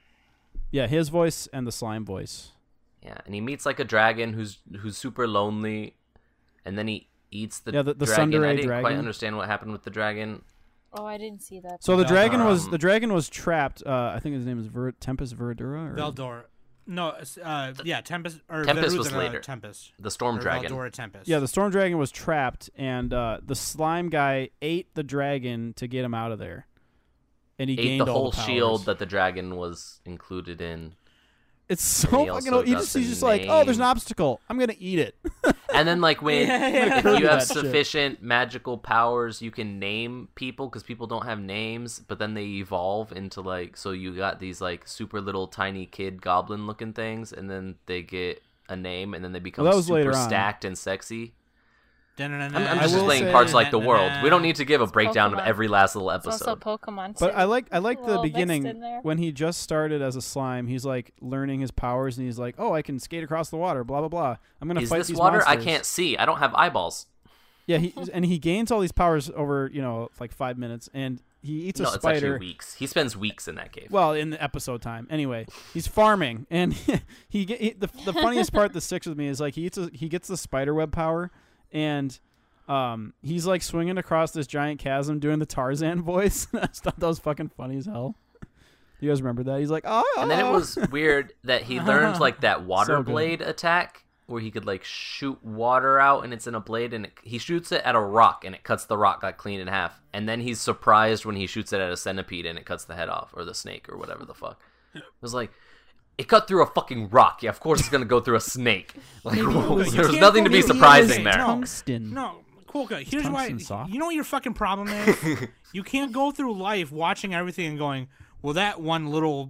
Yeah, his voice and the slime voice. Yeah, and he meets like a dragon who's who's super lonely, and then he eats the, Yeah, the- the dragon. I tsundere didn't quite dragon. understand what happened with the dragon. Oh, I didn't see that. So the Veldor. dragon was Um, the dragon was trapped. Uh, I think his name is Ver- Tempest Verdura. Or? Veldor. No, it's, uh, yeah, Tempest or Tempest Verudra was later. Tempest. The storm Or dragon. Veldora Tempest. Yeah, the storm dragon was trapped, and uh, the slime guy ate the dragon to get him out of there. And he Ate gained the all whole powers. shield that the dragon was included in. It's and so he fucking. also He got just the he's just like, oh, there's an name. obstacle. I'm gonna eat it. And then like when Yeah, yeah. if you have That shit. sufficient magical powers, you can name people because people don't have names, but then they evolve into like so you got these like super little tiny kid goblin looking things, and then they get a name, and then they become Well, that was super later on. stacked and sexy. I'm, I'm I just will explaining say- parts like the world. We don't need to give a breakdown of Pokemon. every last little It's also episode. Pokemon too. But I like I like the Little mixed in beginning there. when he just started as a slime. He's like learning his powers, and he's like, oh, I can skate across the water. Blah blah blah. I'm gonna Is fight this these water? I monsters. can't see. I don't have eyeballs. Yeah, he and he gains all these powers over you know like five minutes, and he eats No, a it's actually spider. weeks. He spends weeks in that cave. Well, in the episode time, anyway, he's farming, and he, get, he the the funniest part that sticks with me is like he eats a, he gets the spider web power, and um he's like swinging across this giant chasm doing the Tarzan voice. I just thought that was fucking funny as hell. You guys remember that? He's like, oh, And then it was weird that he learned like that water So good. blade attack where he could like shoot water out and it's in a blade and it, he shoots it at a rock and it cuts the rock like clean in half. And then he's surprised when he shoots it at a centipede and it cuts the head off or the snake or whatever the fuck. It was like it cut through a fucking rock. Yeah, of course it's gonna go through a snake. Like Maybe it was- there was you nothing can't to be go through surprising the there. No. tungsten. No, Quokka, here's why. tungsten soft? You know what your fucking problem is? You can't go through life watching everything and going, well, that one little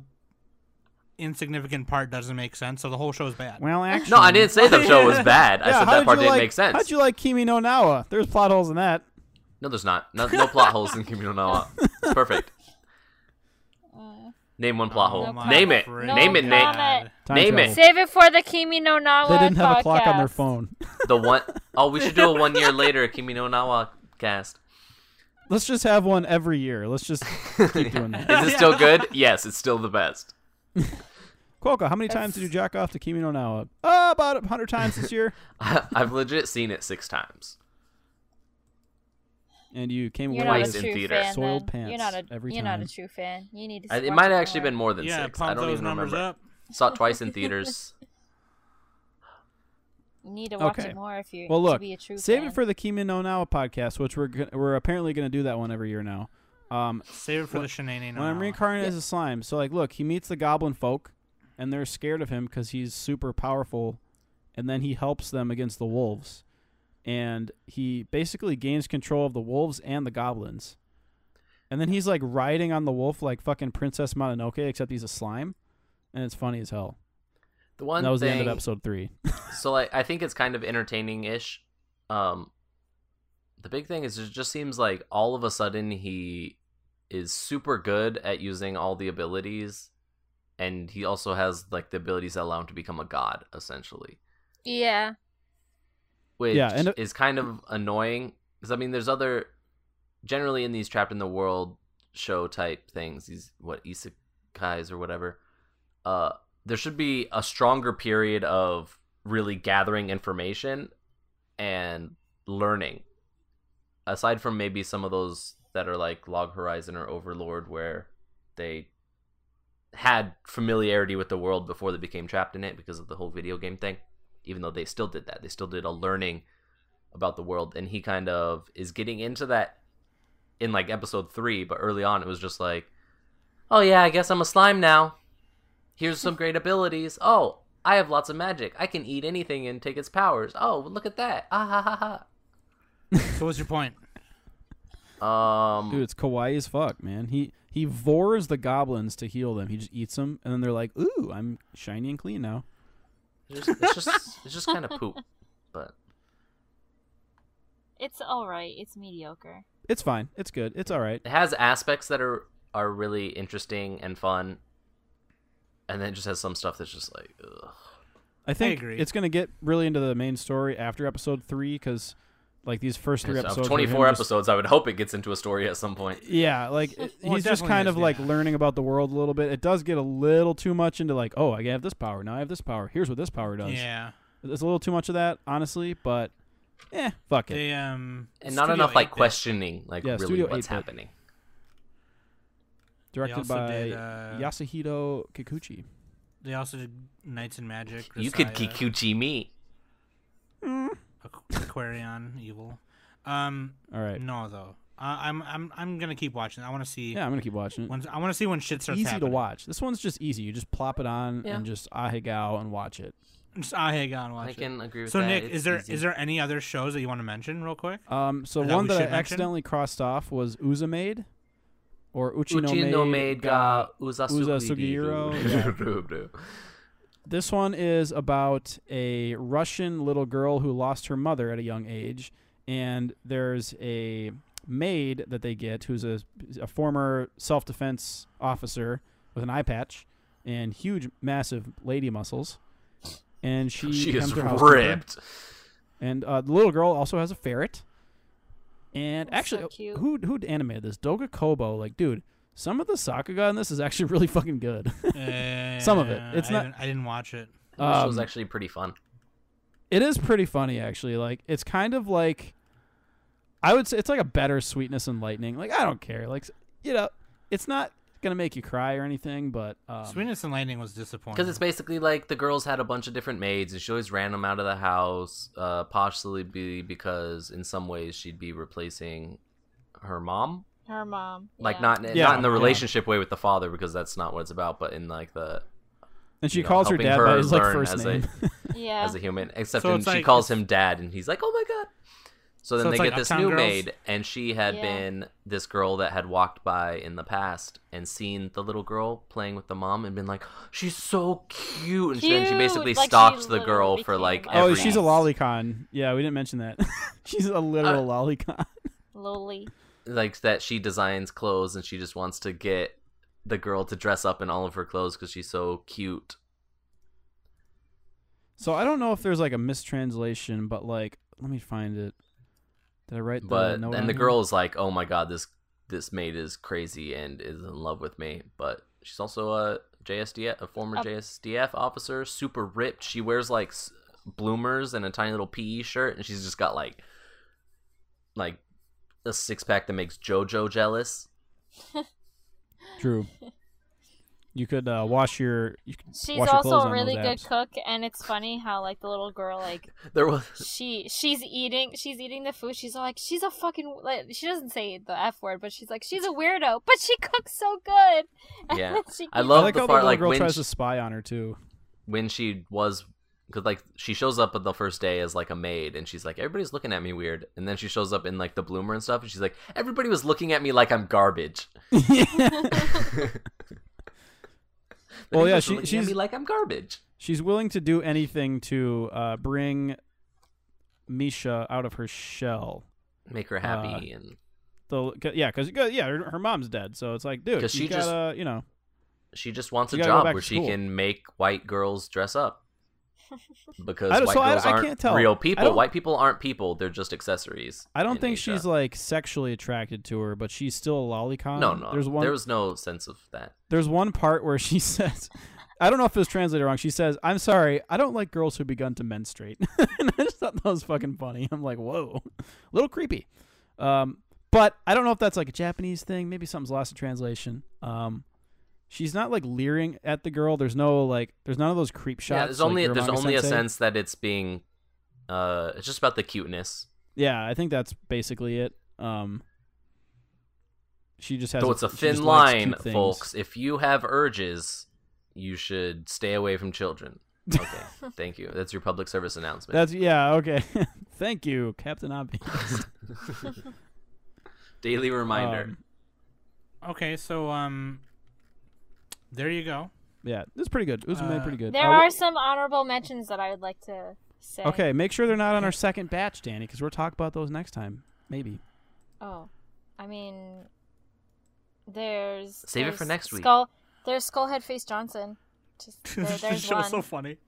insignificant part doesn't make sense, so the whole show is bad. Well, actually, No, I didn't say the show was bad. I Yeah, said how that did part you didn't like- make sense. How'd you like Kimi no Nawa? There's plot holes in that. No, there's not. No, no plot holes in Kimi no Na wa. It's perfect. Name one plot Oh hole. my Name it. friend. Name it, No Nate. comment. Time Name travel. it. Save it for the Kimi no Na wa They didn't have a clock on their podcast. phone. The one oh we should do a one year later Kimi no Na wa cast. Let's just have one every year. Let's just keep doing that. Is it still good? Yes, it's still the best. Quokka, how many times did you jack off to Kimi no Nawa? Oh, about a hundred times this year. I've legit seen it six times. and you came You're away not Twice a in true theater. fan. Soiled Then. pants You're not a every you're not a time. true fan. You need to. I, it watch might have actually more. been more than Yeah, six. I pump don't those even numbers remember. up. Saw it twice in theaters. You need to watch Okay. it more if you Well, to look, be a true save fan. it for the Kimi no Now podcast, which we're go- we're apparently going to do that one every year now. Um, Save it for When- the shenanigans. when I'm reincarnated as a slime, so like, look, he meets the goblin folk, and they're scared of him because he's super powerful, and then he helps them against the wolves, and he basically gains control of the wolves and the goblins, and then he's like riding on the wolf like fucking Princess Mononoke, except he's a slime, and it's funny as hell. The one And that was thing, the end of episode three. so like I think it's kind of entertaining-ish. Um, the big thing is it just seems like all of a sudden he is super good at using all the abilities, and he also has like the abilities that allow him to become a god, essentially. Yeah. Which Yeah, and- is kind of annoying because I mean, there's other generally in these trapped in the world show type things. These what isekais or whatever. Uh, there should be a stronger period of really gathering information and learning, aside from maybe some of those that are like Log Horizon or Overlord, where they had familiarity with the world before they became trapped in it because of the whole video game thing. Even though they still did that, they still did a learning about the world, and he kind of is getting into that in like episode three. But early on, it was just like, oh yeah, I guess I'm a slime now. Here's some great abilities. Oh, I have lots of magic. I can eat anything and take its powers. Oh, look at that. Ah ha ha So what's your point? ha. Um, Dude, it's kawaii as fuck, man. He he vores the goblins to heal them. He just eats them, and then they're like, "Ooh, I'm shiny and clean now." it's just it's just, it's just kind of poop. But It's all right. It's mediocre. It's fine. It's good. It's all right. it has aspects that are are really interesting and fun, and then it just has some stuff that's just like, ugh. I think agree. it's gonna get really into the main story after episode three, because like these first three Of episodes, were twenty-four him just- episodes, I would hope it gets into a story at some point. Yeah, like it- Well, it he's just definitely kind is, of like yeah. learning about the world a little bit. It does get a little too much into like, oh, I have this power now. I have this power. Here's what this power does. Yeah. There's a little too much of that, honestly, but eh, fuck it. They um And not Studio enough like eight-bit. questioning like Yeah, really Studio what's eight-bit. happening. Directed also by did, uh, Yasuhiro Kikuchi. They also did Knights and Magic. You could Grisaya, Kikuchi me. Aqu- Aquarion Evil. Um, All right. no though. I I'm I'm I'm gonna keep watching. I want to see. Yeah, I'm gonna keep watching it. When, I want to see when shit starts Easy happening. to watch. This one's just easy. You just plop it on Yeah. and just ahegao and watch it. Just ah, hey, go and watch I it. can agree with So that. Nick, It's is there is easy. there any other shows that you want to mention real quick? Um, so That one we that I should mention? accidentally crossed off was Uzamaid, or Uchi no Uchi no Maid Maid ga ga Uzasugiri. Sugihiro. This one is about a Russian little girl who lost her mother at a young age, and there's a maid that they get who's a, a former self-defense officer with an eye patch and huge, massive lady muscles, and she, She becomes is her housekeeper. ripped. And uh, the little girl also has a ferret. And That's so actually, cute. who who animated this? Doga Kobo. Like, dude, some of the Sakuga in this is actually really fucking good. Uh, Some of it. It's I not- Didn't, I didn't watch it. This was Um, actually pretty fun. It is pretty funny, actually. Like, it's kind of like, I would say it's like a better Sweetness and Lightning. Like, I don't care. Like, you know, it's not gonna make you cry or anything, but um, Sweetness and Lightning was disappointing. Because it's basically like the girls had a bunch of different maids, and she always ran them out of the house, uh, possibly because in some ways she'd be replacing her mom. Her mom. Like yeah. not Yeah, not in the yeah. relationship way with the father, because that's not what it's about, but in like the and she you know, calls her helping dad her by his like learn first as name. a Yeah. as a human. Except So in, it's she like- calls it's- him dad, and he's like, "Oh my god." So then So they it's get like this Uptown new Girls? maid, and she had Yeah. been this girl that had walked by in the past and seen the little girl playing with the mom and been like, "She's so cute," and she, then she Cute! basically Like, she stalked the girl literally for became like a- Oh, every. she's a lolicon. Yeah, we didn't mention that. She's a literal Uh, lolicon. Loli. like that she designs clothes, and she just wants to get the girl to dress up in all of her clothes because she's so cute. So I don't know if there's like a mistranslation, but like, let me find it. Did I write the But note and on the here? girl is like, "Oh my god, this this maid is crazy and is in love with me." But she's also a J S D F, a former Uh, J S D F officer, super ripped. She wears like s- bloomers and a tiny little P E shirt, and she's just got like like a six pack that makes JoJo jealous. True. You could uh, wash your. You could She's wash your also clothes a on really those good abs. cook, and it's funny how like the little girl like There was she she's eating she's eating the food. She's all like she's a fucking like she doesn't say the f word, but she's like she's a weirdo, but she cooks so good. And Yeah. then she I keeps- love I like the how part, the little like, girl when tries she- to spy on her too. when she was because like she shows up on the first day as like a maid, and she's like, everybody's looking at me weird, and then she shows up in like the bloomer and stuff, and she's like, everybody was looking at me like I'm garbage. Well, Everybody's yeah, just she- looking at she's- me like I'm garbage. She's willing to do anything to uh, bring Misha out of her shell. Make her happy and The 'cause- yeah, because yeah, her, her mom's dead, so it's like, dude, 'Cause you she just- gotta, you know, she just wants She a gotta go job back where to she school. can make white girls dress up. Because I don't- white so I- girls I aren't can't tell. real I people. don't- White people aren't people. They're just accessories. I don't in think Asia. she's like sexually attracted to her, but she's still a lolicon. No, no. There's one. There was no sense of that. There's one part where she says, I don't know if it was translated wrong. She says, "I'm sorry, I don't like girls who begun to menstruate." And I just thought that was fucking funny. I'm like, whoa, a little creepy. Um, but I don't know if that's like a Japanese thing. Maybe something's lost in translation. Um, she's not like leering at the girl. There's no like, there's none of those creep shots. Yeah, there's like only there's Uramanga only a Sensei. sense that it's being. Uh, it's just about the cuteness. Yeah, I think that's basically it. Um, she just has. So it's a she thin just likes line, cute things. folks. If you have urges, you should stay away from children. Okay, thank you. That's your public service announcement. That's yeah. Okay, thank you, Captain Obvious. Daily reminder. Um, Okay, so um, there you go. yeah, this is pretty good. It was Uh, pretty good. There Uh, are some honorable mentions that I would like to say. Okay, make sure they're not on our second batch, Danny, because we'll talk about those next time. Maybe. Oh, I mean, there's Save it there's for next week. Skull, there's Skullhead Face Johnson. Just, there, there's Show one, so funny.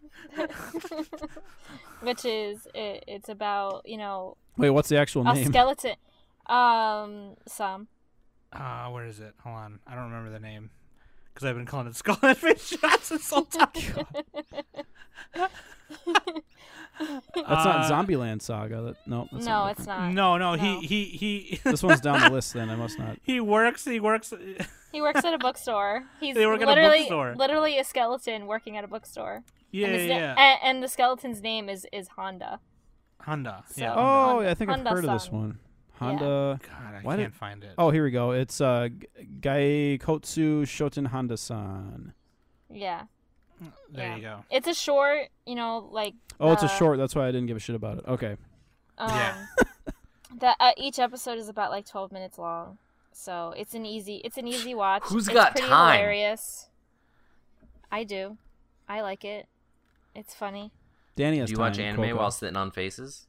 which is it, it's about you know Wait, what's the actual a name? skeleton. Um, some. Uh, where is it? Hold on, I don't remember the name because I've been calling it Skull and Face Johnson this whole time. That's Uh, not Zombieland Saga. That, no, that's No, not it's different. not. No, no, No. he he he. This one's down the list. Then I must not. He works. He works. He works at a bookstore. He's They work at a literally bookstore. literally a skeleton working at a bookstore. Yeah, and, yeah, his yeah. na- and, and the skeleton's name is is Honda. Honda. So- Yeah. Oh, Oh, Honda- yeah, I think I've Honda heard of this San. one. Honda. God, I Why can't did- find it. Oh, here we go. It's uh, G- Gaikotsu Shoten Honda-san. Yeah, there yeah. you go. it's a short. You know, like Oh, it's a the- short. That's why I didn't give a shit about it. Okay. Um, Yeah. that uh, each episode is about like twelve minutes long, so it's an easy it's an easy watch. Who's it's got pretty time? Hilarious. I do. I like it. It's funny. Danny has Do you time. watch anime Coco. while sitting on faces?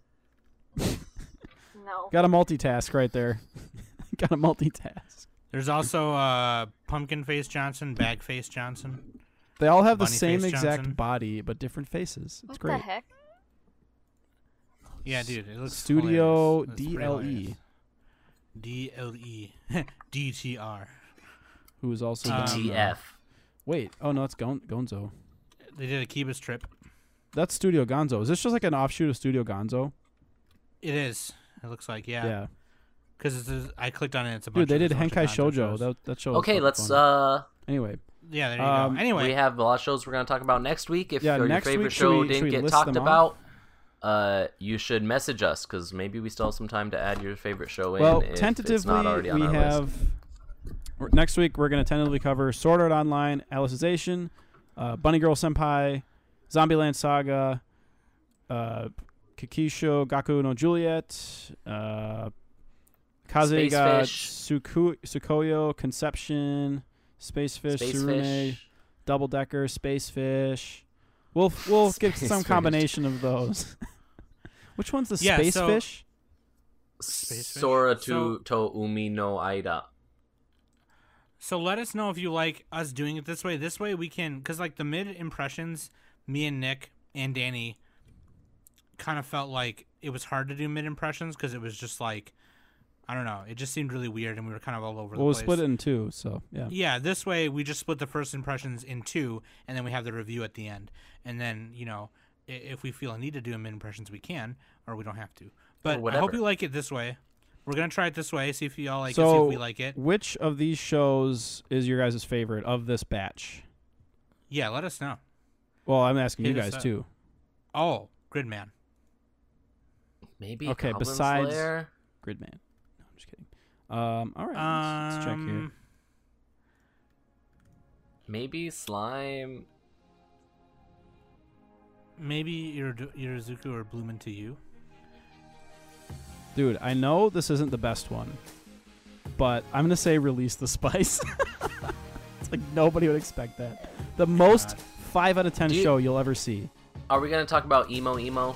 No. Got a multitask right there. Got a multitask. There's also uh, Pumpkin Face Johnson, Bag Face Johnson. They all have the Bunny same Face exact Johnson. body, but different faces. It's What great. the heck? Yeah, dude, it looks Studio hilarious. It's D pretty L E, hilarious. D L E. D T R. who is also Um, done, uh, T T F. Wait, oh no, it's Gon- Gonzo. They did a Kiba's trip. That's Studio Gonzo. Is this just like an offshoot of Studio Gonzo? It is. It looks like, yeah. Yeah. Because I clicked on it. It's a bunch Dude, they of did there's a Henkai bunch of Gonzo Shoujo. shows. That that show. was Okay, fucking let's. fun. uh Anyway, Yeah, there you Um, go. Anyway, We have a lot of shows we're going to talk about next week. If Yeah, your next favorite week, should show we- should didn't we get list talked them about, uh, you should message us because maybe we still have some time to add your favorite show in. well, if tentatively it's not already on we our have list. we're- next week we're going to tentatively cover Sword Art Online, Alicization, uh, Bunny Girl Senpai, Zombieland Saga, uh, Kikisho Gaku no Juliet, uh, Space Kazega Fish. Suku- Sukoyo Conception, Space Fish, Space Surume, Fish. Double Decker, Space Fish. We'll we'll get Space some Fish. combination of those. Which one's the Yeah, Space so- Fish? Space Fish. Sora So- to to Umi no Aida. So let us know if you like us doing it this way. This way we can, because like the mid impressions, me and Nick and Danny kind of felt like it was hard to do mid impressions because it was just like, I don't know, it just seemed really weird and we were kind of all over Well, the we'll place. split it in two. So yeah. Yeah, this way we just split the first impressions in two, and then we have the review at the end. And then, you know, i- if we feel a need to do mid impressions, we can, or we don't have to. But I whatever. hope you like it this way. We're We're gonna try it this way. See if y'all like it. See So, if we like it. which of these shows is your guys' favorite of this batch? Yeah, let us know. Well, I'm asking Hit you us guys up. too. Oh, Gridman. Maybe Okay, Goblin besides- Slayer? Gridman. No, I'm just kidding. Um, all right, let's, let's check here. Um, Maybe Slime. Maybe Iro- Irizuku or Bloomin' to You. Dude, I know this isn't the best one, but I'm gonna say Release the Spice. It's like nobody would expect that. The most God. five out of ten Do you- show you'll ever see. Are we gonna talk about emo emo?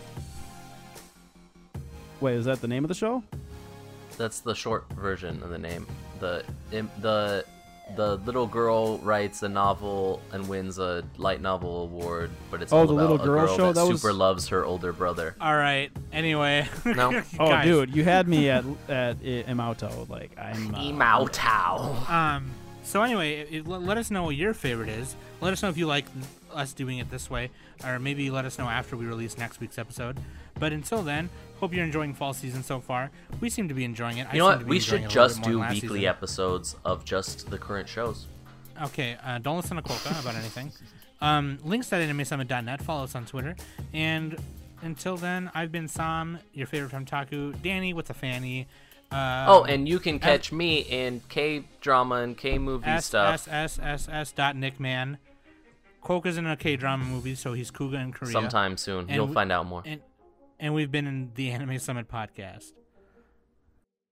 Wait, is that the name of the show? That's the short version of the name. The im- the the little girl writes a novel and wins a light novel award, but it's Oh, all the about little a girl girl show? that, That was- super loves her older brother. All right. Anyway. No. Oh, Guys, dude, you had me at at I- Imauto. Like I'm. Uh, Emo Tao. Um. So anyway, it, it- let us know what your favorite is. Let us know if you like us doing it this way, or maybe let us know after we release next week's episode. But until then, hope you're enjoying fall season so far. We seem to be enjoying it. I You know seem what? to be We enjoying should it a little just bit more do than last weekly season. episodes of just the current shows. Okay, uh, don't listen to Kolka about anything. Um, links at anime summit dot net. Follow us on Twitter. And until then, I've been Sam, your favorite from Taku. Danny, what's a fanny? Um, Oh, and you can catch me in K drama and K movie S stuff S S S S dot Nickman. Kolka's in a K drama movie, so he's Kuga in Korea. sometime soon. And You'll we- find out more. And, and we've been in the Anime Summit podcast.